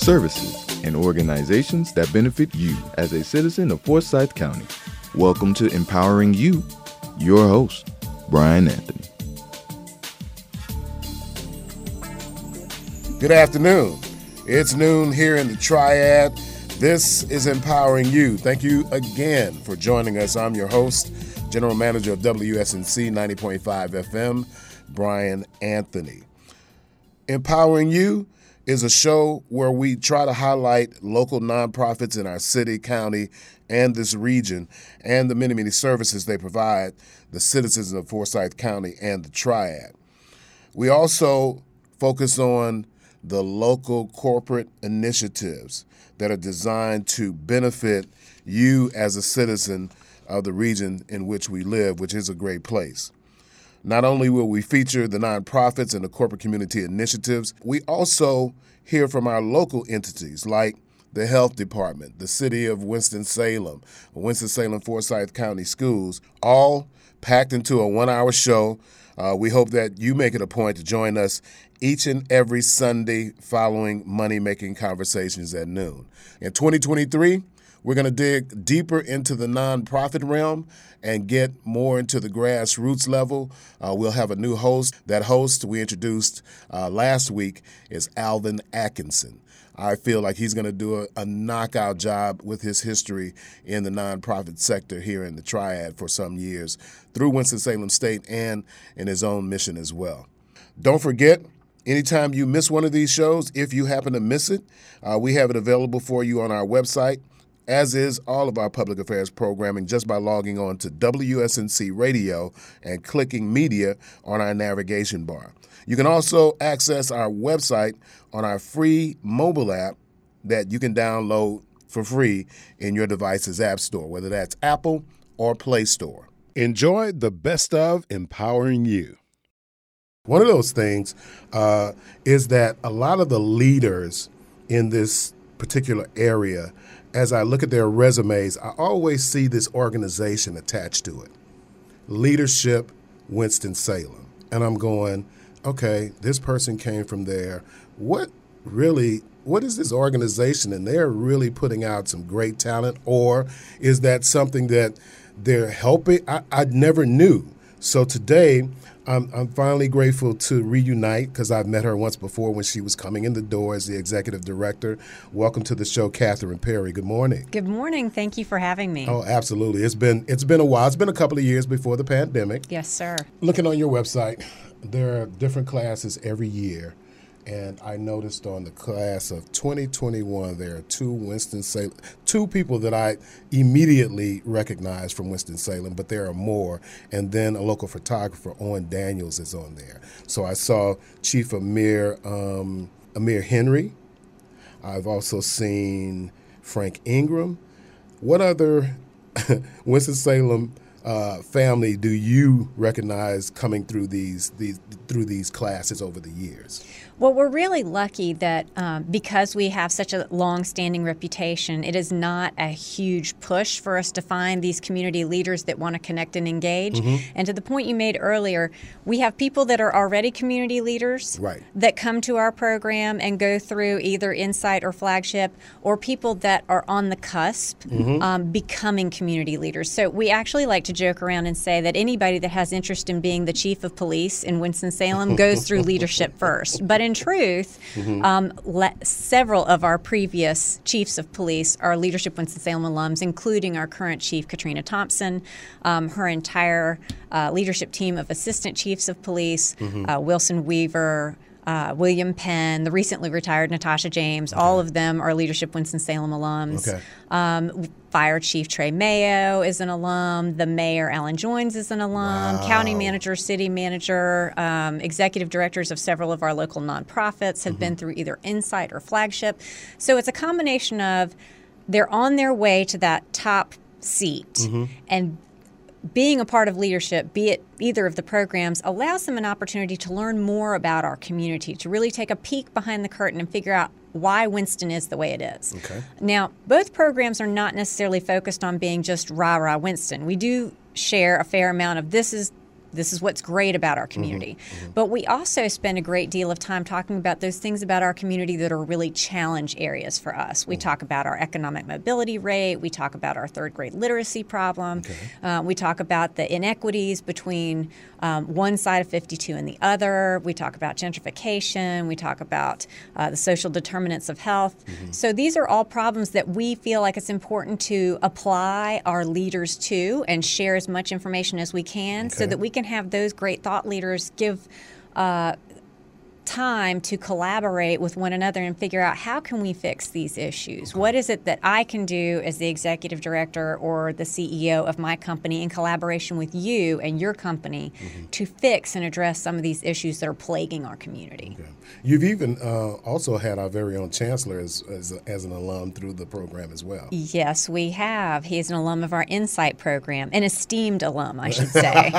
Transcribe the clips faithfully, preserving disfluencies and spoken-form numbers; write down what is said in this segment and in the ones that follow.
services, and organizations that benefit you as a citizen of Forsyth County. Welcome to Empowering You, your host, Brian Anthony. Good afternoon. It's noon here in the Triad. This is Empowering You. Thank you again for joining us. I'm your host, General Manager of W S N C ninety point five F M, Brian Anthony. Empowering You is a show where we try to highlight local nonprofits in our city, county, and this region, and the many, many services they provide the citizens of Forsyth County and the Triad. We also focus on the local corporate initiatives that are designed to benefit you as a citizen of the region in which we live, which is a great place. Not only will we feature the nonprofits and the corporate community initiatives, we also hear from our local entities like the Health Department, the City of Winston-Salem, Winston-Salem Forsyth County Schools, all packed into a one-hour show. Uh, we hope that you make it a point to join us each and every Sunday following Money-Making Conversations at noon. In twenty twenty-three, we're going to dig deeper into the nonprofit realm and get more into the grassroots level. Uh, we'll have a new host. That host we introduced uh, last week is Alvin Atkinson. I feel like he's going to do a, a knockout job with his history in the nonprofit sector here in the Triad for some years through Winston-Salem State and in his own mission as well. Don't forget, anytime you miss one of these shows, if you happen to miss it, uh, we have it available for you on our website, as is all of our public affairs programming, just by logging on to W S N C Radio and clicking Media on our navigation bar. You can also access our website on our free mobile app that you can download for free in your device's app store, whether that's Apple or Play Store. Enjoy the best of Empowering You. One of those things uh, is that a lot of the leaders in this particular area, as I look at their resumes, I always see this organization attached to it. Leadership Winston-Salem. And I'm going, okay, this person came from there. What really, what is this organization? And they're really putting out some great talent, or is that something that they're helping? I, I never knew. So today, I'm, I'm finally grateful to reunite because I've met her once before when she was coming in the door as the executive director. Welcome to the show, Catherine Perry. Good morning. Good morning. Thank you for having me. Oh, absolutely. It's been it's been a while. It's been a couple of years before the pandemic. Yes, sir. Looking on your website, there are different classes every year. And I noticed on the class of twenty twenty-one, there are two Winston-Salem, two people that I immediately recognized from Winston-Salem, but there are more. And then a local photographer, Owen Daniels, is on there. So I saw Chief Amir, um, Amir Henry. I've also seen Frank Ingram. What other Winston-Salem Uh, family do you recognize coming through these, these through these classes over the years? Well, we're really lucky that um, because we have such a long-standing reputation, it is not a huge push for us to find these community leaders that want to connect and engage. Mm-hmm. And to the point you made earlier, we have people that are already community leaders right. that come to our program and go through either Insight or Flagship, or people that are on the cusp mm-hmm. um, becoming community leaders. So we actually like to joke around and say that anybody that has interest in being the chief of police in Winston-Salem goes through leadership first. But in truth, mm-hmm. um, le- several of our previous chiefs of police are Leadership Winston-Salem alums, including our current chief, Katrina Thompson, um, her entire uh, leadership team of assistant chiefs of police, mm-hmm. uh, Wilson Weaver, Uh, William Penn, the recently retired Natasha James, okay. all of them are Leadership Winston-Salem alums. Okay. Um, Fire Chief Trey Mayo is an alum. The Mayor, Alan Joins, is an alum. Wow. County Manager, City Manager, um, Executive Directors of several of our local nonprofits have mm-hmm. been through either Insight or Flagship. So it's a combination of they're on their way to that top seat, mm-hmm. and being a part of leadership, be it either of the programs, allows them an opportunity to learn more about our community, to really take a peek behind the curtain and figure out why Winston is the way it is. Okay. Now, both programs are not necessarily focused on being just rah-rah Winston. We do share a fair amount of this is this is what's great about our community. Mm-hmm, mm-hmm. But we also spend a great deal of time talking about those things about our community that are really challenge areas for us. We mm-hmm. talk about our economic mobility rate. We talk about our third grade literacy problem. Okay. Uh, we talk about the inequities between um, one side of fifty-two and the other. We talk about gentrification. We talk about uh, the social determinants of health. Mm-hmm. So these are all problems that we feel like it's important to apply our leaders to and share as much information as we can okay. so that we can have those great thought leaders give uh, time to collaborate with one another and figure out how can we fix these issues. Okay. What is it that I can do as the executive director or the C E O of my company in collaboration with you and your company mm-hmm. to fix and address some of these issues that are plaguing our community. Okay. You've even uh, also had our very own chancellor as, as, as an alum through the program as well. Yes, we have. He is an alum of our Insight program, an esteemed alum, I should say.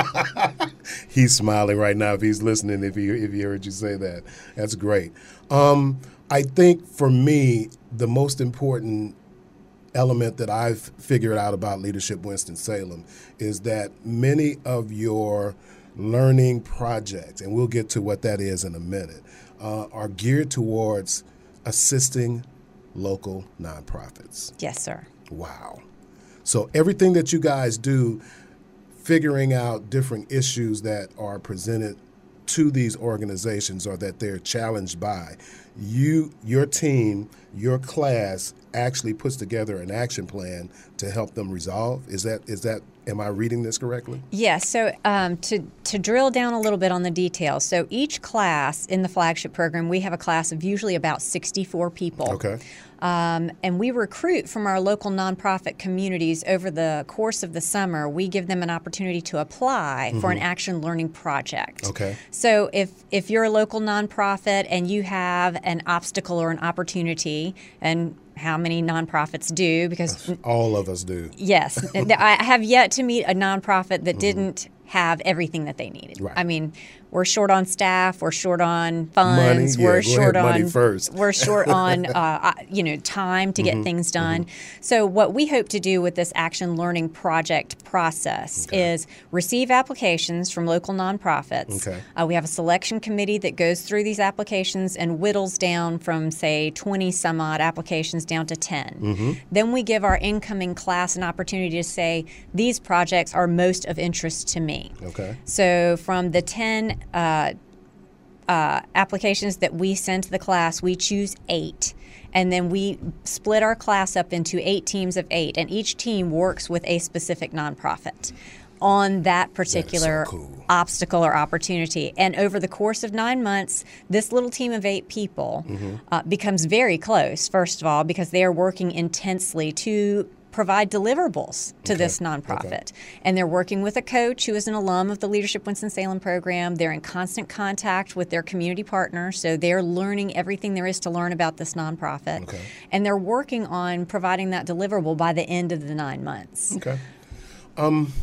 He's smiling right now if he's listening, if he, if he heard you say that. That's great. Um, I think for me, the most important element that I've figured out about Leadership Winston-Salem is that many of your learning projects, and we'll get to what that is in a minute, uh, are geared towards assisting local nonprofits. Yes, sir. Wow. So everything that you guys do, figuring out different issues that are presented to these organizations or that they're challenged by, you, your team, your class actually puts together an action plan to help them resolve. Is that is that am I reading this correctly? Yes. So um, to to drill down a little bit on the details. So each class in the flagship program, we have a class of usually about sixty-four people. Okay. Um, and we recruit from our local nonprofit communities over the course of the summer. We give them an opportunity to apply mm-hmm. for an action learning project. Okay. So if, if you're a local nonprofit and you have an obstacle or an opportunity, and how many nonprofits do, because all of us do. Yes. I have yet to meet a nonprofit that mm-hmm. didn't have everything that they needed. Right. I mean, we're short on staff, we're short on funds, money, we're yeah, short ahead, on money first. we're short on uh, you know time to mm-hmm, get things done. Mm-hmm. So what we hope to do with this action learning project process okay. is receive applications from local nonprofits. Okay. Uh, we have a selection committee that goes through these applications and whittles down from say twenty some odd applications down to ten. Mm-hmm. Then we give our incoming class an opportunity to say these projects are most of interest to me. Okay. So from the ten uh, uh, applications that we send to the class, we choose eight. And then we split our class up into eight teams of eight. And each team works with a specific nonprofit on that particular that is so cool. obstacle or opportunity. And over the course of nine months, this little team of eight people mm-hmm. uh, becomes very close, first of all, because they are working intensely to provide deliverables to okay. this nonprofit. Okay. And they're working with a coach who is an alum of the Leadership Winston-Salem program. They're in constant contact with their community partners, so they're learning everything there is to learn about this nonprofit. Okay. And they're working on providing that deliverable by the end of the nine months. Okay. Um,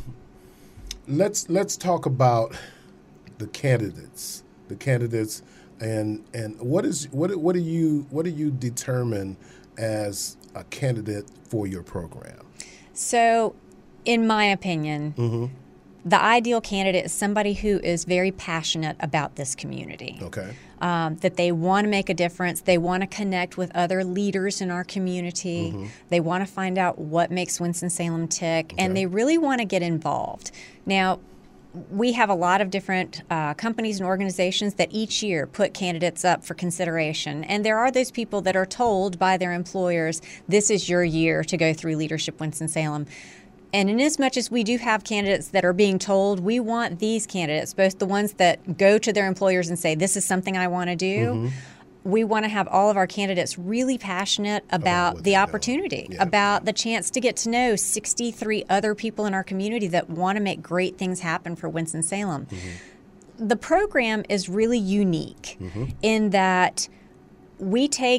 let's let's talk about the candidates. The candidates and and what is what what do you what do you determine as a candidate for your program? So, in my opinion, mm-hmm. the ideal candidate is somebody who is very passionate about this community. Okay. Um, that they want to make a difference. They want to connect with other leaders in our community. Mm-hmm. They want to find out what makes Winston-Salem tick, okay. and they really want to get involved. Now, we have a lot of different uh, companies and organizations that each year put candidates up for consideration. And there are those people that are told by their employers, this is your year to go through Leadership Winston-Salem. And in as much as we do have candidates that are being told, we want these candidates, both the ones that go to their employers and say, this is something I want to do, mm-hmm. we want to have all of our candidates really passionate about, about the opportunity, yeah. about the chance to get to know sixty-three other people in our community that want to make great things happen for Winston-Salem. Mm-hmm. The program is really unique mm-hmm. in that we take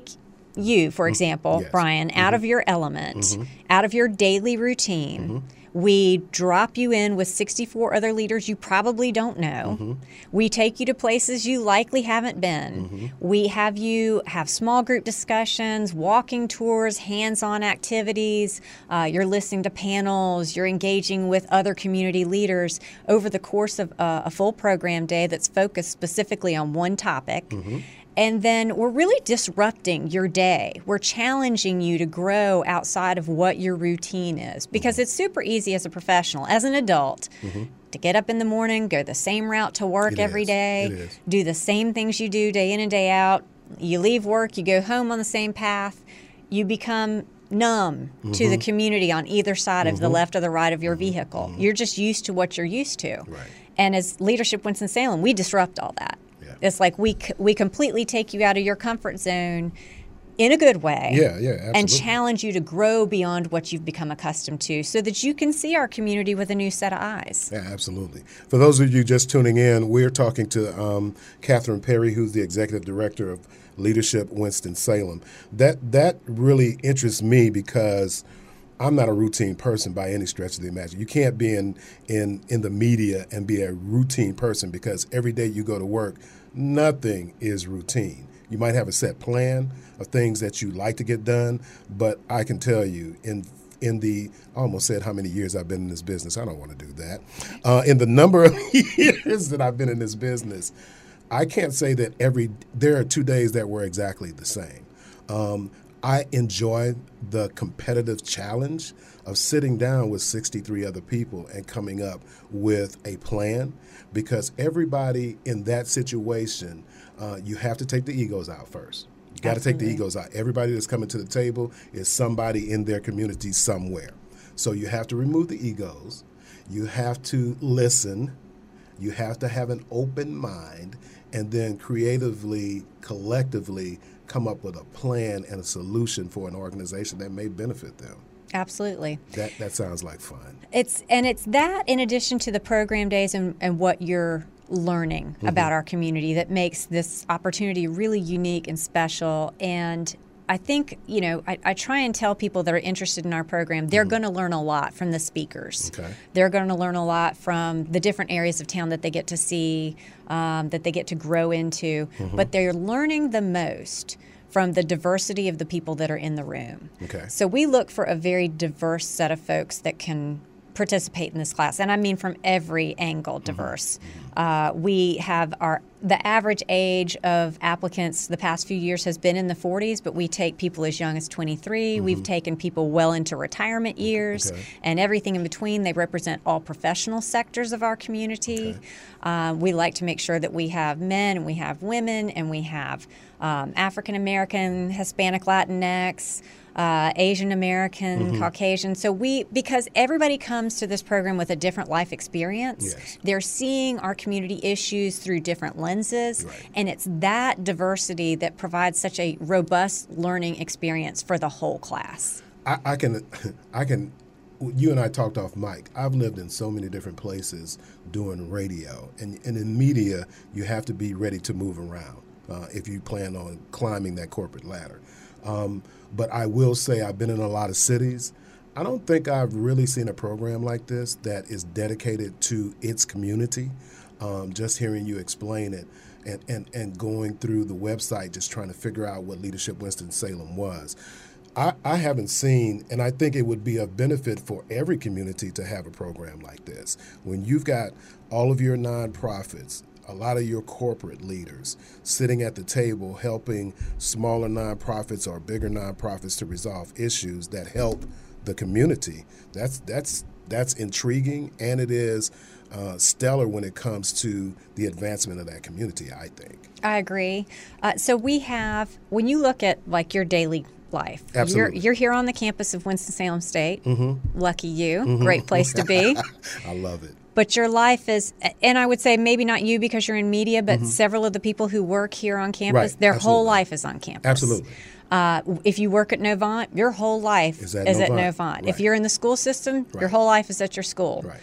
you, for example, Yes. Brian, Mm-hmm. out of your element, Mm-hmm. out of your daily routine. Mm-hmm. We drop you in with sixty-four other leaders you probably don't know. Mm-hmm. We take you to places you likely haven't been. Mm-hmm. We have you have small group discussions, walking tours, hands-on activities. Uh, you're listening to panels. You're engaging with other community leaders over the course of uh, a full program day that's focused specifically on one topic. Mm-hmm. And then we're really disrupting your day. We're challenging you to grow outside of what your routine is, because it's super easy as a professional, as an adult, Mm-hmm. to get up in the morning, go the same route to work It every is. day, It is. do the same things you do day in and day out. You leave work, you go home on the same path. You become numb Mm-hmm. to the community on either side of the left or the right of your vehicle. Mm-hmm. You're just used to what you're used to. Right. And as Leadership Winston-Salem, we disrupt all that. Yeah. It's like we c- we completely take you out of your comfort zone in a good way. Yeah, yeah, absolutely. And challenge you to grow beyond what you've become accustomed to, so that you can see our community with a new set of eyes. Yeah, absolutely. For those of you just tuning in, we're talking to um, Catherine Perry, who's the Executive Director of Leadership Winston-Salem. That that really interests me because I'm not a routine person by any stretch of the imagination. You can't be in, in, in the media and be a routine person, because every day you go to work, nothing is routine. You might have a set plan of things that you like to get done, but I can tell you, in in the, I almost said how many years I've been in this business. I don't want to do that. Uh, in the number of years that I've been in this business, I can't say that every, there are two days that were exactly the same. Um, I enjoy the competitive challenge of sitting down with sixty-three other people and coming up with a plan, because everybody in that situation, uh, you have to take the egos out first. You got to take the egos out. Everybody that's coming to the table is somebody in their community somewhere. So you have to remove the egos. You have to listen. You have to have an open mind, and then creatively, collectively come up with a plan and a solution for an organization that may benefit them. Absolutely. That that sounds like fun. It's and it's that, in addition to the program days and, and what you're learning Mm-hmm. about our community, that makes this opportunity really unique and special. And I think, you know, I, I try and tell people that are interested in our program, they're going to learn a lot from the speakers. Okay. They're going to learn a lot from the different areas of town that they get to see, um, that they get to grow into. Mm-hmm. But they're learning the most from the diversity of the people that are in the room. Okay. So we look for a very diverse set of folks that can participate in this class, and I mean from every angle diverse. Uh, we have our the average age of applicants the past few years has been in the forties, but we take people as young as twenty-three. We've taken people well into retirement years, Okay. and everything in between. They represent all professional sectors of our community. Okay. Uh, we like to make sure that we have men and we have women and we have um, African American, Hispanic, Latinx, uh, Asian American, Caucasian. So we, because everybody comes to this program with a different life experience, Yes. they're seeing our community issues through different lenses, Right. and it's that diversity that provides such a robust learning experience for the whole class. I, I can, I can. You and I talked off mic. I've lived in so many different places doing radio, and, and in media, you have to be ready to move around uh, if you plan on climbing that corporate ladder. Um, but I will say I've been in a lot of cities. I don't think I've really seen a program like this that is dedicated to its community. Um, just hearing you explain it and, and, and going through the website, just trying to figure out what Leadership Winston-Salem was. I, I haven't seen, and I think it would be of benefit for every community to have a program like this. When you've got all of your nonprofits, a lot of your corporate leaders sitting at the table helping smaller nonprofits or bigger nonprofits to resolve issues that help the community, that's that's that's intriguing, and it is uh, stellar when it comes to the advancement of that community, I think. I agree. Uh, so we have, when you look at like your daily life, Absolutely. You're, you're here on the campus of Winston-Salem State. Mm-hmm. Lucky you. Mm-hmm. Great place to be. I love it. But your life is, and I would say maybe not you because you're in media, but several of the people who work here on campus, Right. their Absolutely. whole life is on campus. Absolutely. Uh, if you work at Novant, your whole life Is is at at Novant. Novant. If Right. you're in the school system, your Right. whole life is at your school. Right.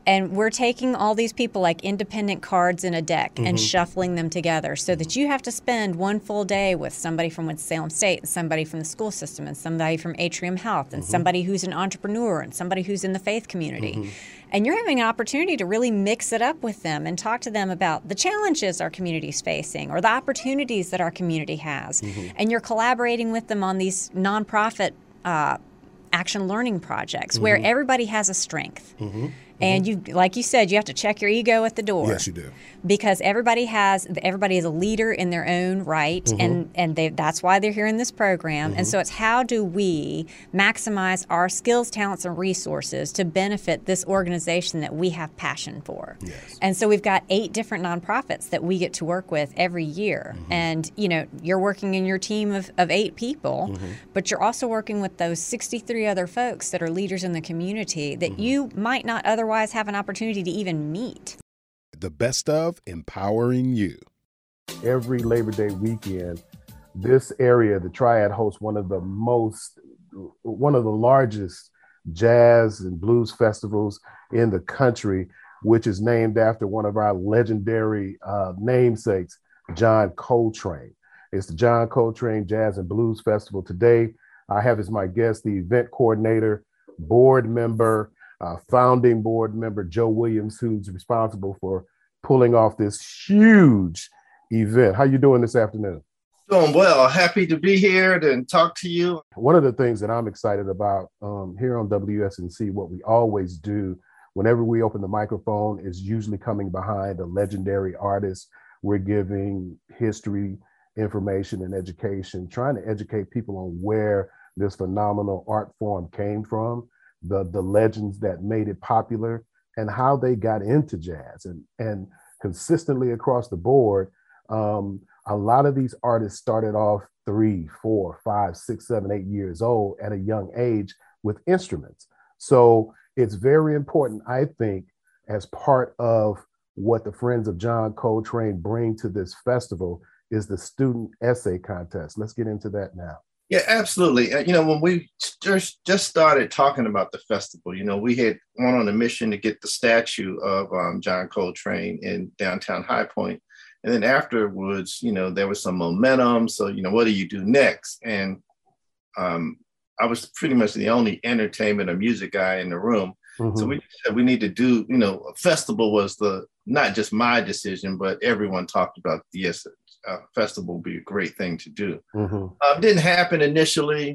And we're taking all these people like independent cards in a deck mm-hmm. and shuffling them together so that you have to spend one full day with somebody from Winston-Salem State and somebody from the school system and somebody from Atrium Health and mm-hmm. somebody who's an entrepreneur and somebody who's in the faith community. Mm-hmm. And you're having an opportunity to really mix it up with them and talk to them about the challenges our community's facing or the opportunities that our community has. Mm-hmm. And you're collaborating with them on these nonprofit uh, action learning projects mm-hmm. where everybody has a strength. Mm-hmm. And you, like you said, you have to check your ego at the door. Yes, you do. Because everybody has, everybody is a leader in their own right, mm-hmm. and and they, that's why they're here in this program. Mm-hmm. And so it's how do we maximize our skills, talents, and resources to benefit this organization that we have passion for. Yes. And so we've got eight different nonprofits that we get to work with every year. Mm-hmm. And you know, you're working in your team of, of eight people, mm-hmm. but you're also working with those sixty-three other folks that are leaders in the community that mm-hmm. you might not otherwise have an opportunity to even meet. The best of empowering you. Every Labor Day weekend, this area, the Triad, hosts one of the most, one of the largest jazz and blues festivals in the country, which is named after one of our legendary uh, namesakes, John Coltrane. It's the John Coltrane Jazz and Blues Festival. Today, I have as my guest the event coordinator, board member, Uh, founding board member Joe Williams, who's responsible for pulling off this huge event. How you doing this afternoon? Doing well. Happy to be here and talk to you. One of the things that I'm excited about um, here on W S N C, what we always do whenever we open the microphone is usually coming behind a legendary artist. We're giving history, information, and education, trying to educate people on where this phenomenal art form came from, the the legends that made it popular and how they got into jazz. And, and consistently across the board, um, a lot of these artists started off three, four, five, six, seven, eight years old at a young age with instruments. So it's very important, I think, as part of what the Friends of John Coltrane bring to this festival is the student essay contest. Let's get into that now. Yeah, absolutely. You know, when we just, just started talking about the festival, you know, we had gone on a mission to get the statue of um, John Coltrane in downtown High Point. And then afterwards, you know, there was some momentum. So, you know, what do you do next? And um, I was pretty much the only entertainment or music guy in the room. Mm-hmm. So we said we need to do, you know, a festival was the, not just my decision, but everyone talked about, yes, a festival would be a great thing to do. Mm-hmm. Um, didn't happen initially.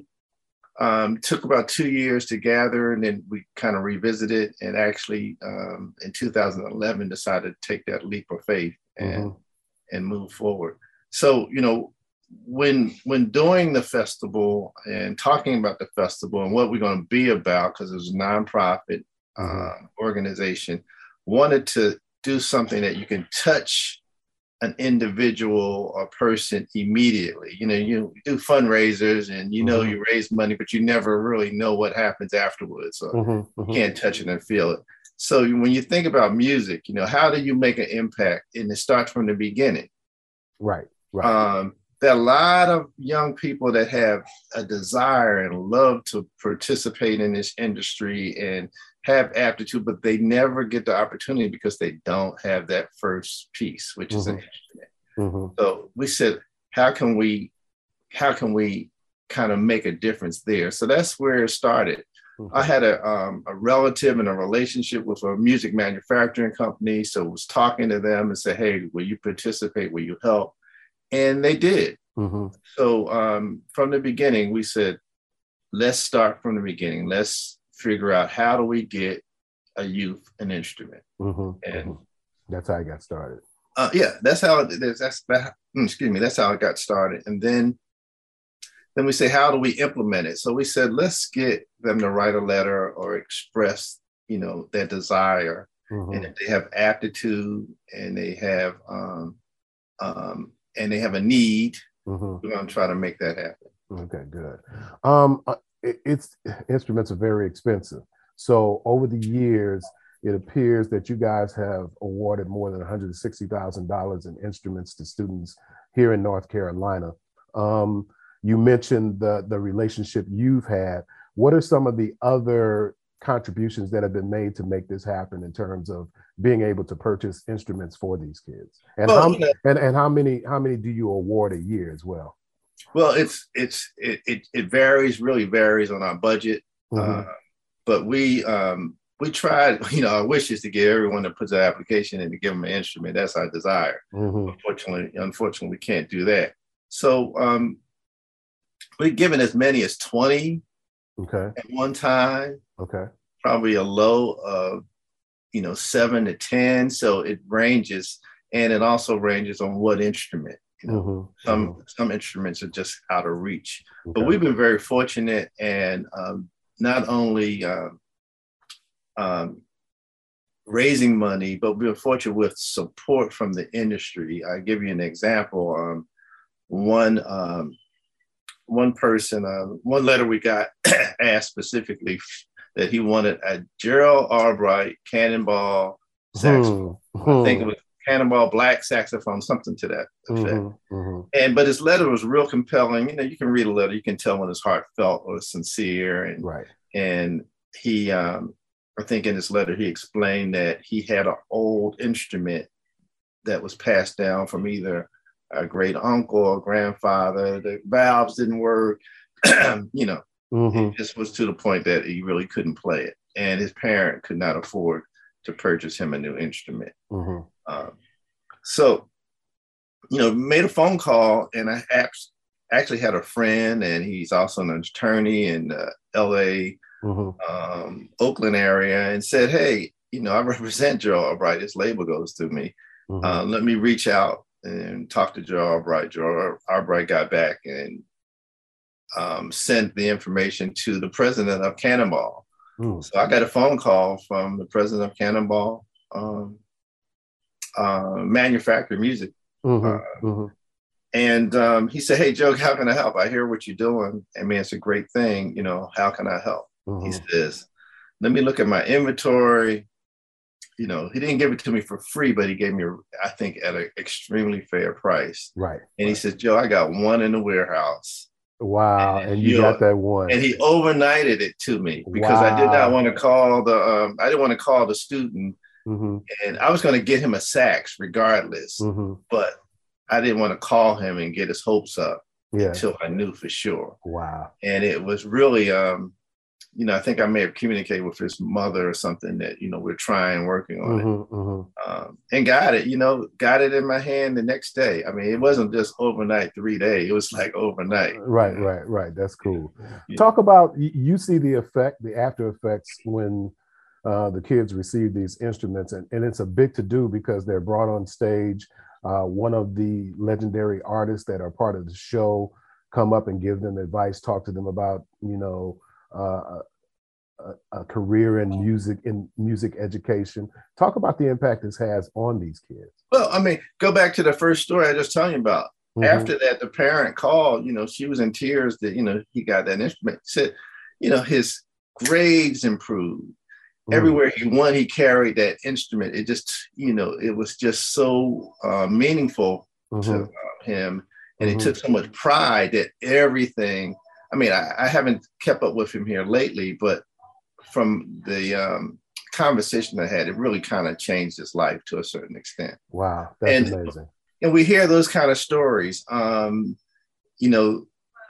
Um, took about two years to gather, and then we kind of revisited and actually um, in two thousand eleven decided to take that leap of faith and mm-hmm. and move forward. So, you know, when when doing the festival and talking about the festival and what we're going to be about, because it was a nonprofit mm-hmm. uh, organization, wanted to do something that you can touch an individual or person immediately. You know, you do fundraisers and you know mm-hmm. you raise money, but you never really know what happens afterwards. So mm-hmm. Mm-hmm. you can't touch it and feel it. So when you think about music, you know, how do you make an impact? And it starts from the beginning. Right, right. Um, there are a lot of young people that have a desire and love to participate in this industry and have aptitude, but they never get the opportunity because they don't have that first piece, which mm-hmm. is an instrument. Mm-hmm. So we said, how can we, how can we kind of make a difference there? So that's where it started. Mm-hmm. I had a, um, a relative and a relationship with a music manufacturing company. So I was talking to them and said, hey, will you participate? Will you help? And they did. Mm-hmm. So um, from the beginning, we said, let's start from the beginning. Let's figure out how do we get a youth an instrument. Mm-hmm. And mm-hmm. that's how I got started. Uh, yeah, that's how it is. That's that, excuse me. That's how it got started. And then, then we say, how do we implement it? So we said, let's get them to write a letter or express, you know, their desire. Mm-hmm. And if they have aptitude and they have, um, um, and they have a need, mm-hmm. we're going to try to make that happen. Okay, good. Um, it, it's instruments are very expensive. So over the years, it appears that you guys have awarded more than one hundred sixty thousand dollars in instruments to students here in North Carolina. Um, you mentioned the, the relationship you've had. What are some of the other contributions that have been made to make this happen in terms of being able to purchase instruments for these kids? And well, how you know, and, and how many how many do you award a year as well? Well, it's it's it it, it varies, really varies on our budget. Mm-hmm. Uh, but we um, we tried, you know, our wish is to get everyone that puts an application in to give them an instrument. That's our desire. Mm-hmm. Unfortunately, unfortunately, we can't do that. So um, we're given as many as twenty okay. at one time. Okay. Probably a low of, you know, seven to ten. So it ranges, and it also ranges on what instrument. You know, mm-hmm. some mm-hmm. some instruments are just out of reach. Okay. But we've been very fortunate, and um, not only um, um, raising money, but we've been fortunate with support from the industry. I'll give you an example. Um, one um, one person, uh, one letter we got asked specifically that he wanted a Gerald Albright Cannonball saxophone. Mm-hmm. I think it was Cannonball black saxophone, something to that effect. Mm-hmm, mm-hmm. And but his letter was real compelling. You know, you can read a letter, you can tell when it's heartfelt or sincere. And right. And he, um, I think in his letter, he explained that he had an old instrument that was passed down from either a great uncle or grandfather. The valves didn't work. You know, mm-hmm. It just was to the point that he really couldn't play it, and his parent could not afford to purchase him a new instrument. Mm-hmm. Um, so, you know, made a phone call, and I actually had a friend, and he's also an attorney in the L A, mm-hmm. um, Oakland area, and said, hey, you know, I represent Gerald Albright. His label goes through me. Mm-hmm. Uh, let me reach out and talk to Gerald Albright. Gerald Albright got back and um, sent the information to the president of Cannonball. Mm. So I got a phone call from the president of Cannonball, um, uh, Manufactured Music. Mm-hmm, uh, mm-hmm. And um, he said, hey, Joe, how can I help? I hear what you're doing. I mean, it's a great thing. You know, how can I help? Mm-hmm. He says, let me look at my inventory. You know, he didn't give it to me for free, but he gave me, I think, at an extremely fair price. Right. And right. he says, Joe, I got one in the warehouse. Wow. And, and you, you got know, that one. And he overnighted it to me because wow. I did not want to call the, um, I didn't want to call the student. Mm-hmm. And I was going to get him a sax regardless, mm-hmm. but I didn't want to call him and get his hopes up yeah. until I knew for sure. Wow. And it was really, um, you know, I think I may have communicated with his mother or something that, you know, we're trying, working on mm-hmm, it mm-hmm. Um, and got it, you know, got it in my hand the next day. I mean, it wasn't just overnight, three days. It was like overnight. Right, you know? right, right. That's cool. Yeah. Talk about, you see the effect, the after effects when uh, the kids receive these instruments. And, and it's a big to do because they're brought on stage. Uh, one of the legendary artists that are part of the show come up and give them advice, talk to them about, you know, uh, a, a career in music, in music education. Talk about the impact this has on these kids. Well, I mean, go back to the first story I just telling you about. Mm-hmm. After that, the parent called, you know, she was in tears that, you know, he got that instrument. Said, you know, his grades improved. Mm-hmm. Everywhere he went, he carried that instrument. It just, you know, it was just so uh, meaningful mm-hmm. to uh, him. And mm-hmm. he took so much pride that everything, I mean, I, I haven't kept up with him here lately, but from the um, conversation I had, it really kind of changed his life to a certain extent. Wow, that's and, amazing. And we hear those kind of stories, um, you know,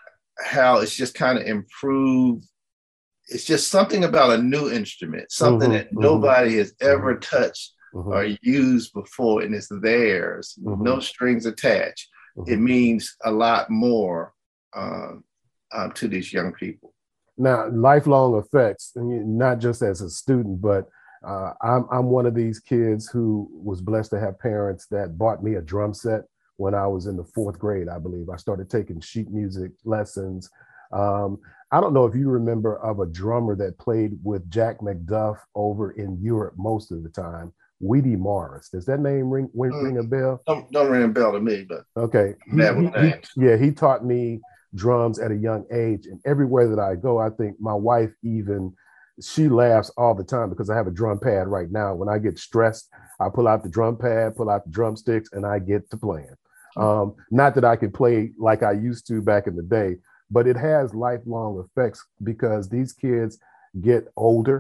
how it's just kind of improved. It's just something about a new instrument, something mm-hmm, that mm-hmm, nobody has ever mm-hmm, touched mm-hmm. or used before, and it's theirs, mm-hmm. no strings attached. Mm-hmm. It means a lot more um, uh, to these young people. Now, lifelong effects, and not just as a student, but uh, I'm I'm one of these kids who was blessed to have parents that bought me a drum set when I was in the fourth grade, I believe. I started taking sheet music lessons. Um, I don't know if you remember of a drummer that played with Jack McDuff over in Europe most of the time, Weedy Morris. Does that name ring ring, mm, ring a bell? Don't, don't ring a bell to me, but okay. He, he, he, yeah, he taught me drums at a young age, and everywhere that I go, I think my wife even, she laughs all the time because I have a drum pad right now. When I get stressed, I pull out the drum pad, pull out the drumsticks, and I get to playing. Um, not that I can play like I used to back in the day, but it has lifelong effects because these kids get older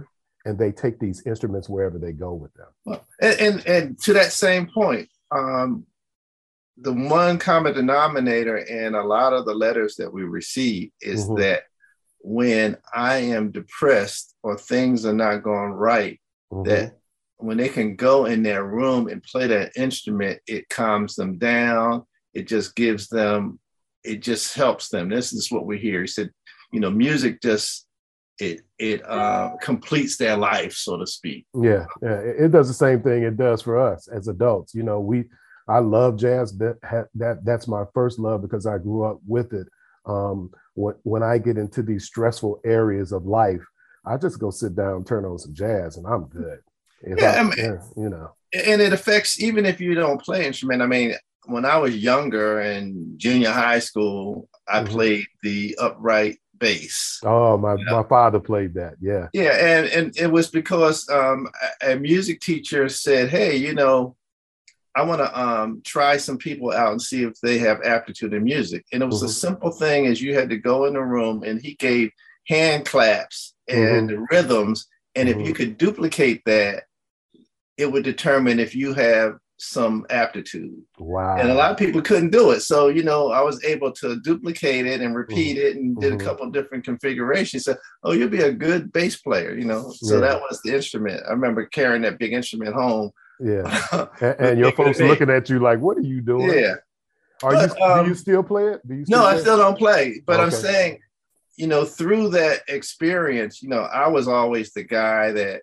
and they take these instruments wherever they go with them. Well, and, and, and to that same point, um, the one common denominator in a lot of the letters that we receive is mm-hmm. that when I am depressed or things are not going right, mm-hmm. that when they can go in their room and play that instrument, it calms them down. It just gives them, it just helps them. This is what we hear. He said, you know, music just, it it uh, completes their life, so to speak. Yeah, yeah, it does the same thing it does for us as adults. You know, we, I love jazz. That that that's my first love because I grew up with it. Um, when when I get into these stressful areas of life, I just go sit down, turn on some jazz, and I'm good. If yeah, I, I mean, yeah, you know, and it affects even if you don't play instrument. I mean, when I was younger in junior high school, I mm-hmm. played the upright bass. Oh, my, you know? my father played that. Yeah. Yeah. And, and it was because um, a, a music teacher said, hey, you know, I want to um, try some people out and see if they have aptitude in music. And it was mm-hmm. a simple thing as you had to go in the room and he gave hand claps and mm-hmm. rhythms. And mm-hmm. if you could duplicate that, it would determine if you have some aptitude. Wow. And a lot of people couldn't do it. So, you know, I was able to duplicate it and repeat mm-hmm. it and did mm-hmm. a couple of different configurations. So, oh, you'll be a good bass player, you know? So yeah. that was the instrument. I remember carrying that big instrument home. Yeah. and, and your folks looking at you like, what are you doing? Yeah. Are but, you, um, do you still play it? Do you still no, play I still it? don't play. But okay. I'm saying, you know, through that experience, you know, I was always the guy that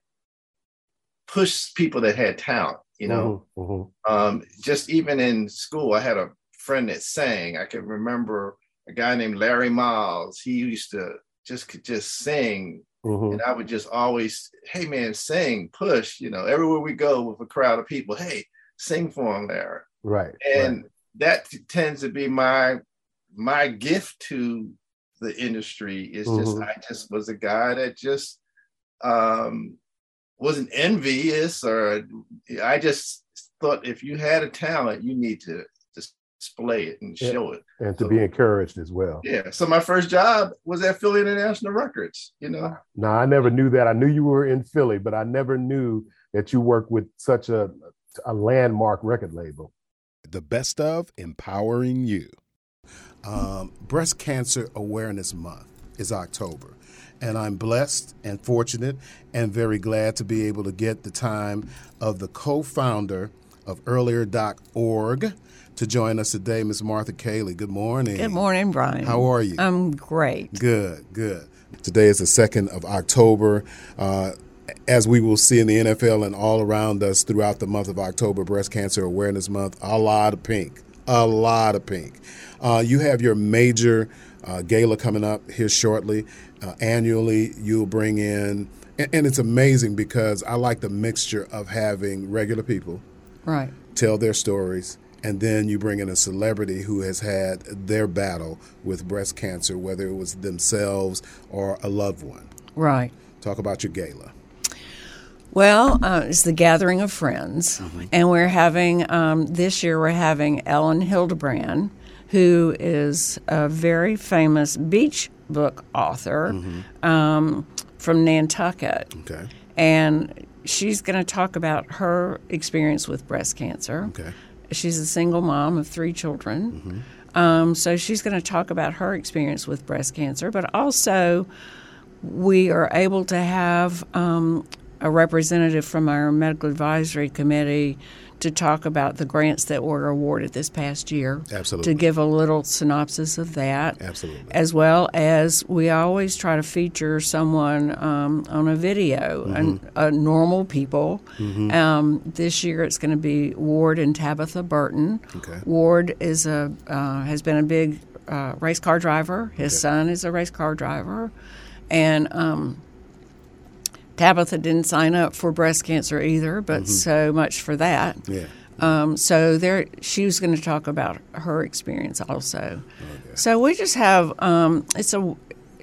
pushed people that had talent. You know, mm-hmm. um, just even in school, I had a friend that sang. I can remember a guy named Larry Miles. He used to just could just sing. Mm-hmm. And I would just always, hey, man, sing, push, you know, everywhere we go with a crowd of people, hey, sing for him, Larry. Right. And right. that t- tends to be my my gift to the industry is mm-hmm. just, I just was a guy that just, um, wasn't envious or I just thought if you had a talent, you need to display it and show it. And to so, be encouraged as well. Yeah. So my first job was at Philly International Records, you know. No, I never knew that. I knew you were in Philly, but I never knew that you worked with such a, a landmark record label. The best of Empowering You. Um, Breast Cancer Awareness Month is October. And I'm blessed and fortunate and very glad to be able to get the time of the co-founder of earlier dot org to join us today, Miz Martha Cayley. Good morning. Good morning, Brian. How are you? I'm great. Good, good. Today is the second of October. Uh, as we will see in the N F L and all around us throughout the month of October, Breast Cancer Awareness Month, a lot of pink, a lot of pink. Uh, you have your major uh, gala coming up here shortly. Uh, annually, you'll bring in, and, and it's amazing because I like the mixture of having regular people right. tell their stories, and then you bring in a celebrity who has had their battle with breast cancer, whether it was themselves or a loved one. Right. Talk about your gala. Well, uh, it's the gathering of friends, Mm-hmm. and we're having, um, this year we're having Ellen Hildebrand, who is a very famous beach book author Mm-hmm. um, from Nantucket. Okay. And she's going to talk about her experience with breast cancer. Okay. She's a single mom of three children. Mm-hmm. Um, so she's going to talk about her experience with breast cancer, but also we are able to have um, a representative from our medical advisory committee to talk about the grants that were awarded this past year. Absolutely. To give a little synopsis of that. Absolutely. As well as we always try to feature someone um, on a video, Mm-hmm. and uh, normal people. Mm-hmm. Um, this year it's going to be Ward and Tabitha Burton. Okay. Ward is a uh, has been a big uh, race car driver. His Okay. son is a race car driver. And um, Tabitha didn't sign up for breast cancer either, but Mm-hmm. so much for that. Yeah. Um, so there, she was going to talk about her experience also. Okay. So we just have um, it's a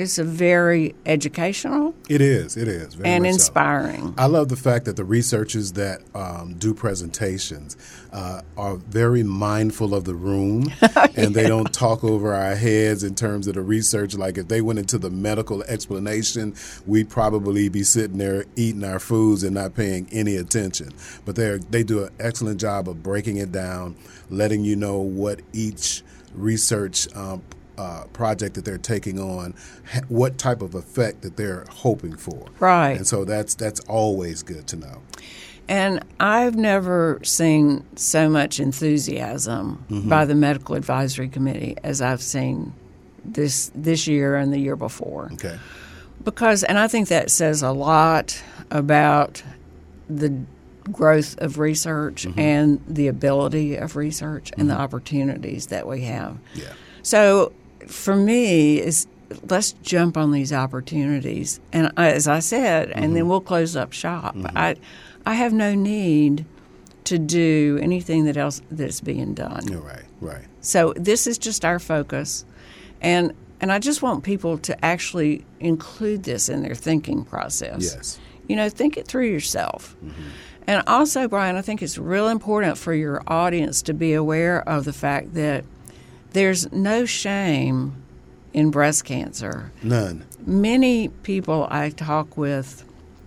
it's a very educational It is. It is. Very and much so. inspiring. I love the fact that the researchers that um, do presentations uh, are very mindful of the room, and they don't talk over our heads in terms of the research. Like if they went into the medical explanation, we'd probably be sitting there eating our foods and not paying any attention. But they they do an excellent job of breaking it down, letting you know what each research um, Uh, project that they're taking on, ha- what type of effect that they're hoping for. Right. And so that's that's always good to know. And I've never seen so much enthusiasm Mm-hmm. by the Medical Advisory Committee as I've seen this this year and the year before. Okay. Because, and I think that says a lot about the growth of research Mm-hmm. and the ability of research and the opportunities that we have. Yeah. So for me, is let's jump on these opportunities. And I, as I said, Mm-hmm. and then we'll close up shop. I I have no need to do anything that else that's being done. You're right. Right. So this is just our focus. And and I just want people to actually include this in their thinking process. Yes. You know, think it through yourself. And also, Brian, I think it's real important for your audience to be aware of the fact that there's no shame in breast cancer. None. Many people I talk with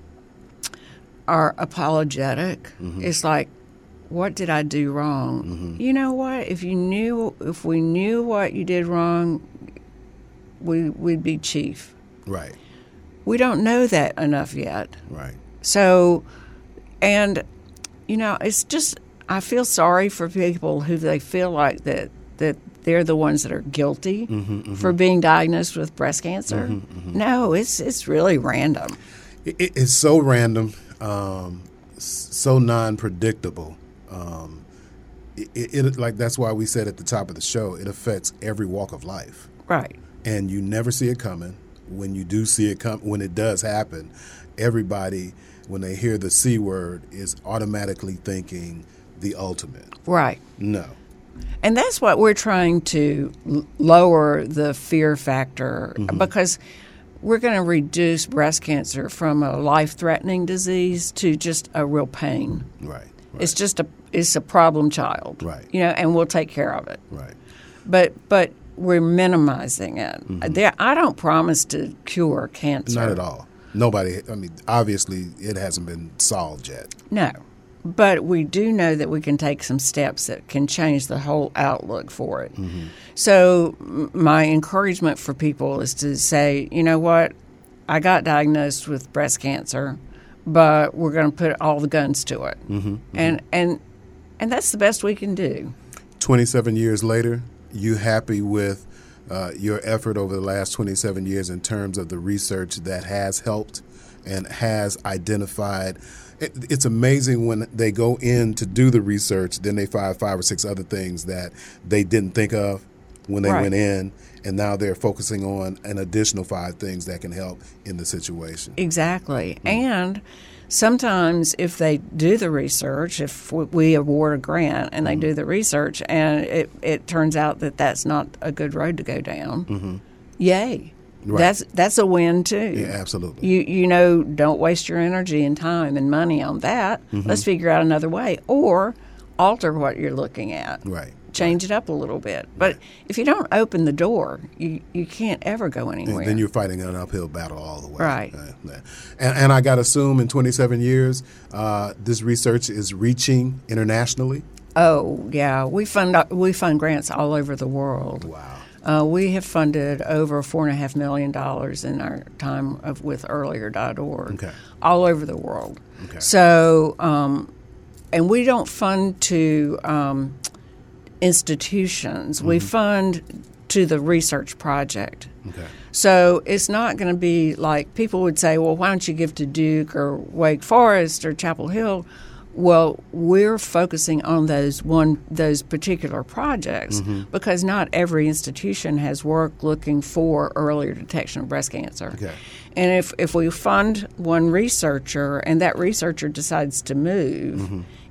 are apologetic. It's like, what did I do wrong? You know what? If you knew, if we knew what you did wrong, we, we'd be chief. Right. We don't know that enough yet. Right. So, and, you know, it's just, I feel sorry for people who they feel like that, that they're the ones that are guilty Mm-hmm, mm-hmm. for being diagnosed with breast cancer. Mm-hmm, mm-hmm. No, it's it's really random. It, it, it's so random, um, s- so non-predictable. Um, it, it, it like that's why we said at the top of the show, it affects every walk of life, Right. and you never see it coming. When you do see it come, when it does happen, everybody, when they hear the C word, is automatically thinking the ultimate. Right. No. And that's what we're trying to l- lower the fear factor Mm-hmm. because we're going to reduce breast cancer from a life-threatening disease to just a real pain. Right. Right. It's just a it's a problem child. Right. You know, and we'll take care of it. Right. But but we're minimizing it. There, I don't promise to cure cancer. Not at all. Nobody. I mean, obviously, it hasn't been solved yet. No. But we do know that we can take some steps that can change the whole outlook for it. So m- my encouragement for people is to say, you know what, I got diagnosed with breast cancer, but we're going to put all the guns to it. Mm-hmm. And, and, and that's the best we can do. twenty-seven years later, you happy with uh, your effort over the last twenty-seven years in terms of the research that has helped and has identified? It, it's amazing when they go in to do the research, then they find five or six other things that they didn't think of when they Right. went in, and now they're focusing on an additional five things that can help in the situation. Exactly. And sometimes if they do the research, if w- we award a grant and they do the research and it, it turns out that that's not a good road to go down, yay. Right. That's that's a win too. Yeah, absolutely. You you know, don't waste your energy and time and money on that. Let's figure out another way or alter what you're looking at. Right. Change it up a little bit. But if you don't open the door, you, you can't ever go anywhere. And then you're fighting an uphill battle all the way. Right. Uh, yeah. and, and I got to assume in twenty-seven years, uh, this research is reaching internationally. Oh, yeah. We fund we fund grants all over the world. Wow. Uh, we have funded over four and a half million dollars in our time of with earlier dot org, Okay. all over the world. Okay. So, um, and we don't fund to um, institutions. We fund to the research project. Okay. So it's not going to be like people would say, well, why don't you give to Duke or Wake Forest or Chapel Hill? Well, we're focusing on those one those particular projects because not every institution has work looking for earlier detection of breast cancer. Okay. And if, if we fund one researcher and that researcher decides to move,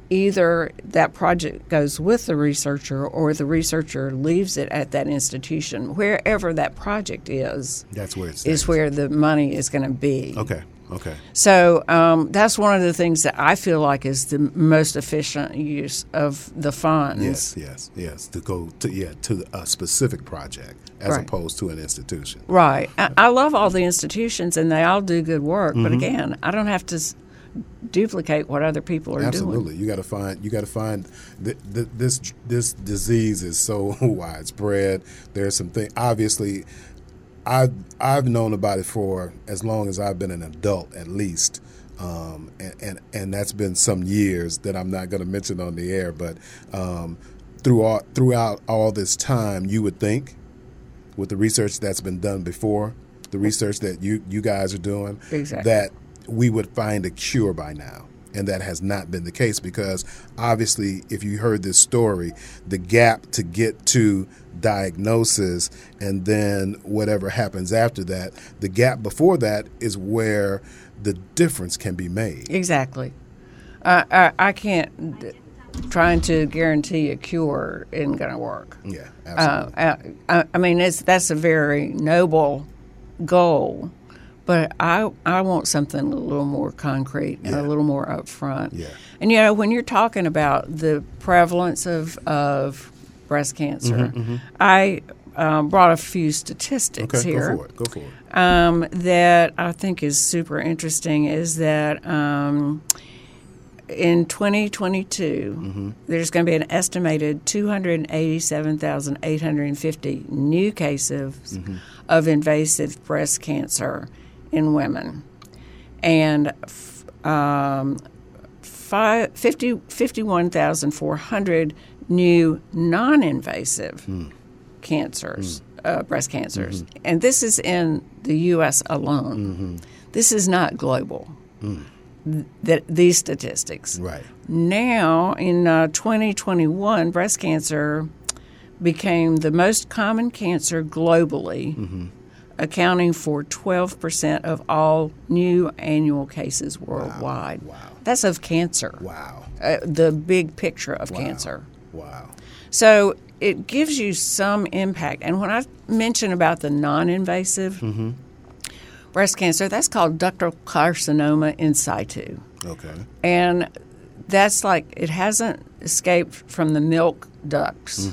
either that project goes with the researcher or the researcher leaves it at that institution. Wherever that project is, That's where it is stays. where the money is going to be. Okay. Okay. So um, that's one of the things that I feel like is the most efficient use of the funds. Yes. Yes. Yes. To go to yeah to a specific project as Right. opposed to an institution. Right. I, I love all the institutions, and they all do good work. Mm-hmm. But again, I don't have to s- duplicate what other people are Absolutely, doing. you got to find. You got to find. Th- th- this this disease is so widespread. There's some thing. Obviously, I've I've known about it for as long as I've been an adult, at least, um, and, and and that's been some years that I'm not going to mention on the air. But um, throughout throughout all this time, you would think, with the research that's been done before, the research that you you guys are doing, Exactly. that we would find a cure by now. And that has not been the case because obviously, if you heard this story, the gap to get to diagnosis and then whatever happens after that, the gap before that is where the difference can be made. Exactly. I, I, I can't, d- trying to guarantee a cure isn't going to work. Yeah, Uh, absolutely. I, I mean, it's that's a very noble goal, but I I want something a little more concrete and Yeah. a little more upfront. Yeah. And you know, when you're talking about the prevalence of of breast cancer, Mm-hmm, I um, brought a few statistics okay, here go for it. Go for it. um, that I think is super interesting. Is that um, in twenty twenty-two, Mm-hmm. there's going to be an estimated two hundred eighty-seven thousand eight hundred fifty new cases Mm-hmm. of invasive breast cancer in women, and f- um, five, fifty, fifty-one thousand four hundred new non-invasive cancers, uh, breast cancers. And this is in the U S alone. This is not global, th- that these statistics. Right. Now, in uh, twenty twenty-one, breast cancer became the most common cancer globally, accounting for twelve percent of all new annual cases worldwide. Wow. That's of cancer, Wow. uh, the big picture of Wow. cancer. Wow. So it gives you some impact. And when I mention about the non-invasive breast cancer, that's called ductal carcinoma in situ. Okay. And that's like, it hasn't escaped from the milk ducts,